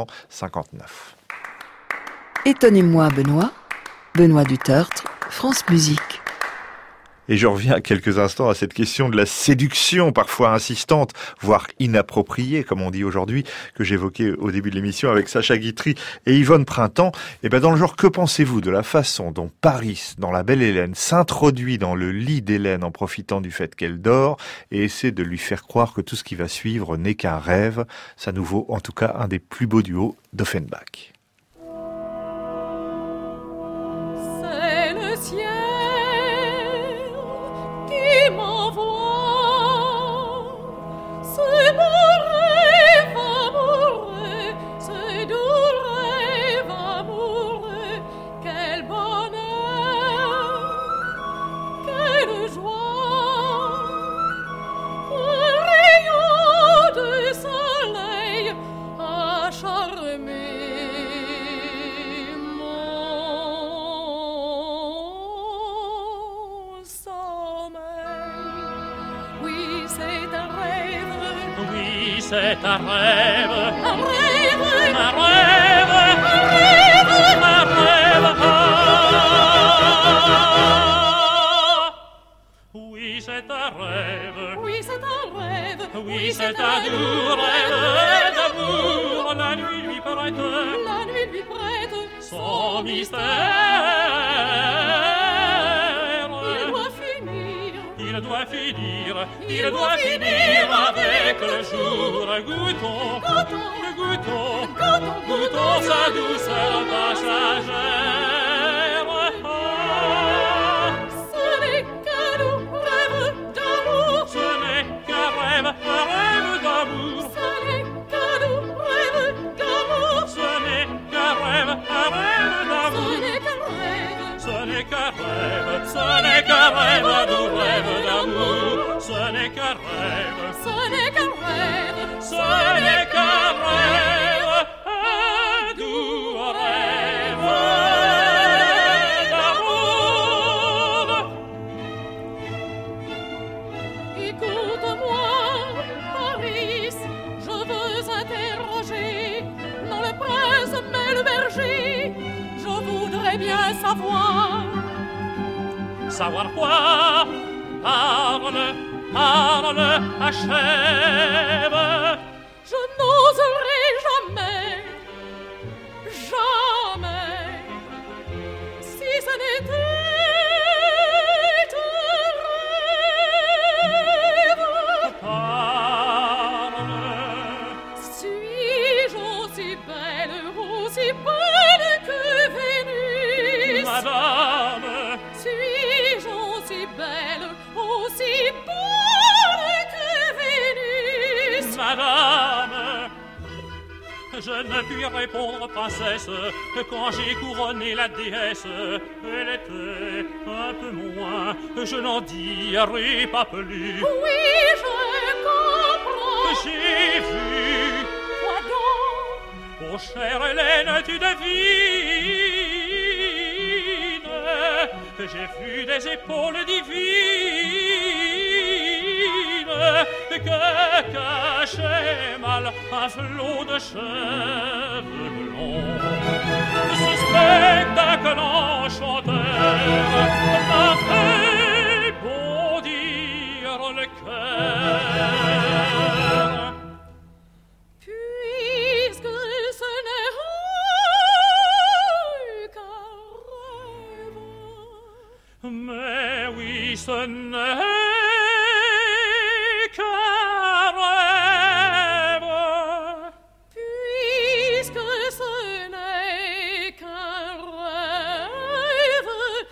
1959. Étonnez-moi Benoît, Benoît Dutertre, France Musique. Et je reviens quelques instants à cette question de la séduction, parfois insistante, voire inappropriée, comme on dit aujourd'hui, que j'évoquais au début de l'émission avec Sacha Guitry et Yvonne Printemps. Et ben dans le genre, que pensez-vous de la façon dont Paris, dans La Belle Hélène, s'introduit dans le lit d'Hélène en profitant du fait qu'elle dort et essaie de lui faire croire que tout ce qui va suivre n'est qu'un rêve? Ça nous vaut en tout cas un des plus beaux duos d'Offenbach. C'est le ciel qui m'envoie ce beau rêve amoureux, ce doux rêve amoureux. Quel bonheur, quelle joie, un rayon de soleil a charmé mon sommeil. Oui, c'est un rêve. Oui, c'est un rêve. Un rêve. Un rêve. Un rêve. Un rêve. Oui, c'est un rêve. Oui, c'est un rêve. Oui, c'est un doux rêve d'amour. La nuit lui prête. La nuit lui prête son mystère. Il doit finir. Il doit finir avec le jour. Goûtons, goûtons, goûtons sa douceur passagère. Ce n'est qu'un doux rêve d'amour. Ce n'est qu'un rêve d'amour. Ce n'est qu'un doux rêve d'amour. Ce n'est qu'un rêve d'amour. Ce n'est qu'un rêve. Ce n'est qu'un rêve, doux rêve d'amour. Ce n'est qu'un rêve. Ce n'est qu'un rêve. Ce n'est qu'un rêve, un doux rêve d'amour. Écoute-moi, Paris, je veux interroger. Non, le prince, mais le berger. Je voudrais bien savoir. Savoir quoi? Parle, parle, achève. Je n'oserai jamais, jamais, si ce n'était un rêve. Parle. Suis-je aussi belle que Vénus? Madame. Suis-je aussi belle que Vénus? Madame, je ne puis répondre, princesse, que quand j'ai couronné la déesse, elle était un peu moins, je n'en dirai pas plus. Oui, je comprends. J'ai vu. Quoi donc? Oh, chère Hélène, tu devines que j'ai vu des épaules divines, que cachait mal un flot de cheveux blonds. Ce spectacle enchanteur m'a fait bondir le cœur. Puisque ce n'est qu'un rêve. Mais oui, ce n'est qu'un rêve. Puisque ce n'est qu'un rêve,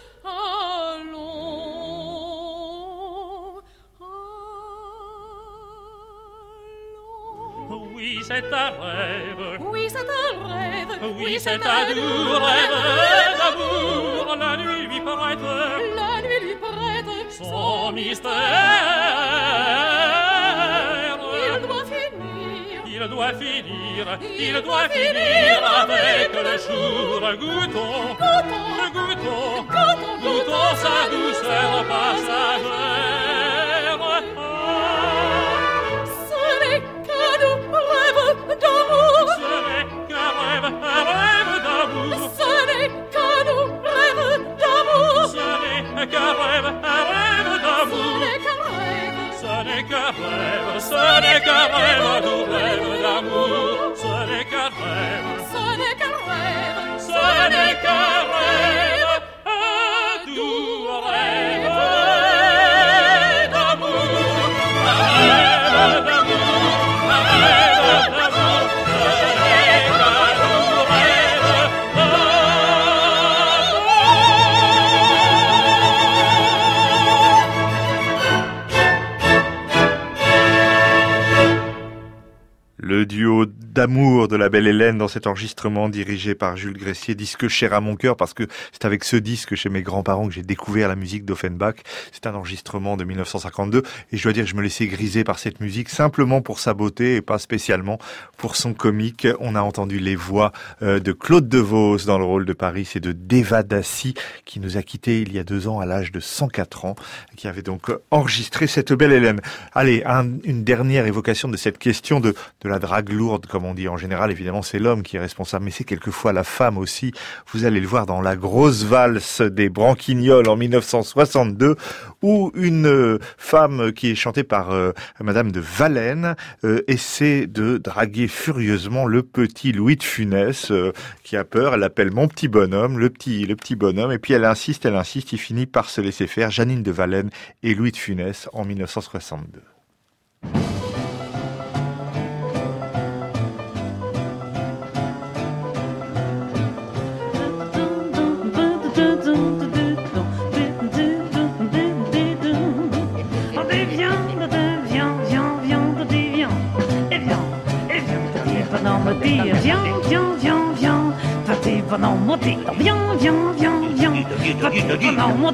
allons, allons. Oui, c'est un rêve. Oui, c'est un rêve. Oui, c'est un doux rêve d'amour. La nuit lui prête. La nuit lui prête son mystère. Il doit finir. Il doit finir. Il doit finir avec le jour. Goûtons, goûtons, goûtons, goûtons, goûtons sa douceur passagère. Ce n'est qu'un doux rêve d'amour. Ce n'est qu'un rêve d'amour. Ce n'est qu'un doux rêve d'amour. Ce n'est qu'un rêve d'amour. Ce n'est qu'un rêve, ce n'est qu'un rêve, doux rêve d'amour. Ce n'est qu'un rêve, ce n'est qu'un rêve, ce n'est qu'un rêve, un doux rêve d'amour. Un rêve d'amour, un rêve d'amour. Ce n'est qu'un doux rêve d'amour. Le duo d'amour de la belle Hélène dans cet enregistrement dirigé par Jules Gressier, disque cher à mon cœur parce que c'est avec ce disque chez mes grands-parents que j'ai découvert la musique d'Offenbach. C'est un enregistrement de 1952 et je dois dire que je me laissais griser par cette musique simplement pour sa beauté et pas spécialement pour son comique. On a entendu les voix de Claude Devos dans le rôle de Paris et de Devadasi qui nous a quittés il y a 2 ans à l'âge de 104 ans, qui avait donc enregistré cette belle Hélène. Allez, une dernière évocation de cette question de la drague lourde, comme on dit en général. Évidemment, c'est l'homme qui est responsable, mais c'est quelquefois la femme aussi. Vous allez le voir dans La grosse valse des Branquignoles en 1962, où une femme qui est chantée par Madame de Valenne essaie de draguer furieusement le petit Louis de Funès, qui a peur. Elle l'appelle mon petit bonhomme, le petit bonhomme, et puis elle insiste, il finit par se laisser faire. Jeannine de Valenne et Louis de Funès en 1962. Viens, monter, viens, petit bonhomme,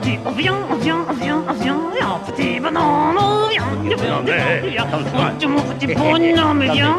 mon petit bonhomme, viens,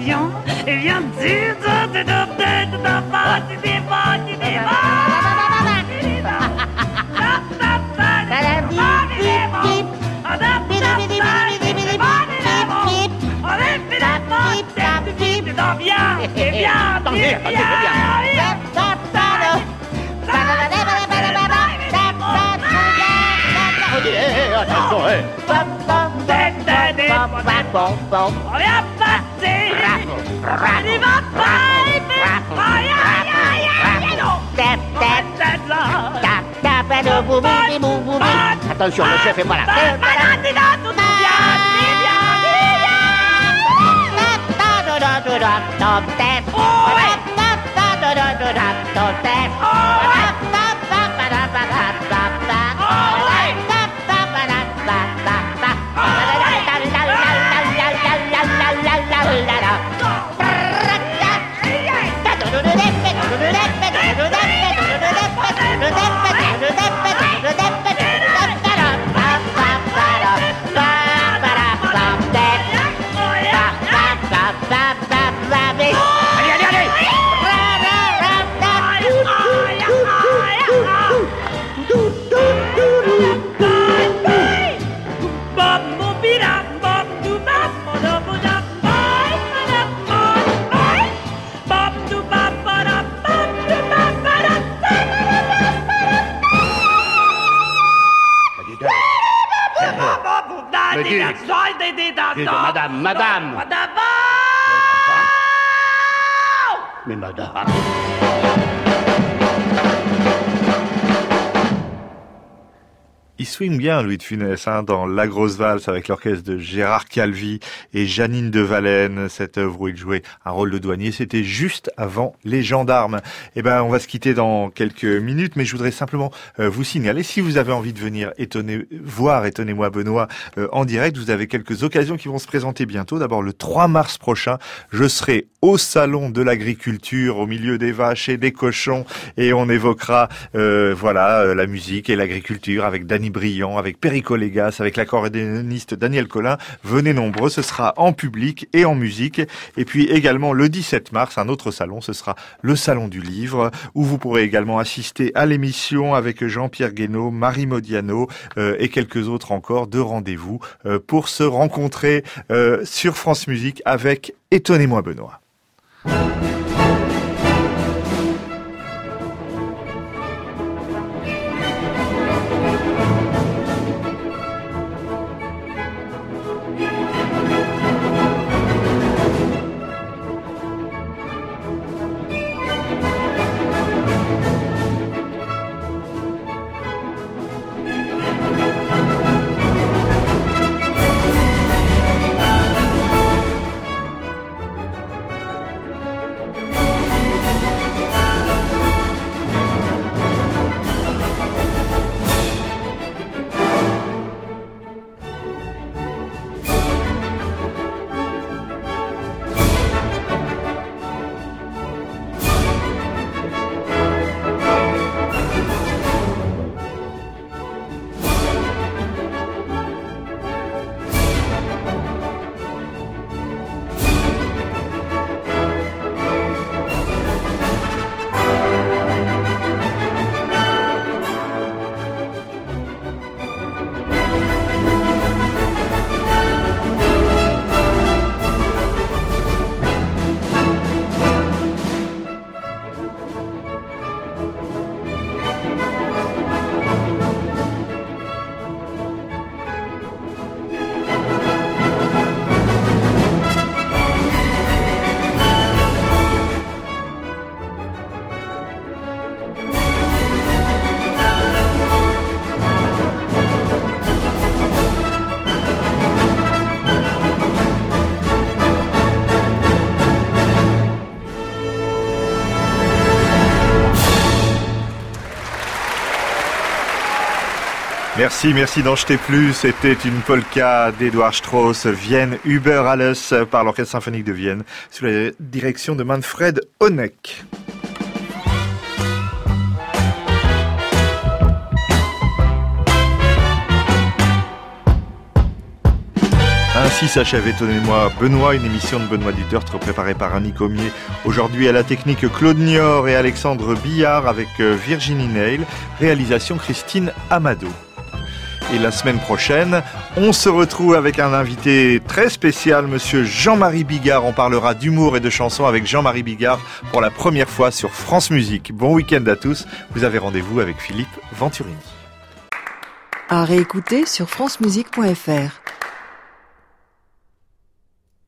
Attention, le chef est pas là. Madame. Mais madame. Il swing bien, Louis de Funès, dans La grosse valse avec l'orchestre de Gérard Calvi et Jeannine de Valenne. Cette œuvre où il jouait un rôle de douanier, c'était juste avant Les Gendarmes. On va se quitter dans quelques minutes, mais je voudrais simplement vous signaler, si vous avez envie de venir voir Étonnez-moi Benoît en direct, vous avez quelques occasions qui vont se présenter bientôt. D'abord, le 3 mars prochain, je serai au Salon de l'Agriculture, au milieu des vaches et des cochons, et on évoquera la musique et l'agriculture avec Dany Briand, avec Perico Légas, avec l'accordéoniste Daniel Collin. Venez nombreux, ce sera en public et en musique. Et puis également le 17 mars, un autre salon, ce sera le Salon du Livre, où vous pourrez également assister à l'émission avec Jean-Pierre Guénaud, Marie Modiano et quelques autres encore. 2 rendez-vous pour se rencontrer sur France Musique avec Étonnez-moi Benoît. Merci d'en jeter plus. C'était une polka d'Edouard Strauss, Vienne Über alles, par l'Orchestre Symphonique de Vienne, sous la direction de Manfred Honeck. Ainsi s'achève Étonnez-moi Benoît, une émission de Benoît Dutertre préparée par Annie Comier. Aujourd'hui à la technique Claude Niort et Alexandre Billard avec Virginie Neil, réalisation Christine Amado. Et la semaine prochaine, on se retrouve avec un invité très spécial, monsieur Jean-Marie Bigard. On parlera d'humour et de chansons avec Jean-Marie Bigard pour la première fois sur France Musique. Bon week-end à tous. Vous avez rendez-vous avec Philippe Venturini. À réécouter sur francemusique.fr.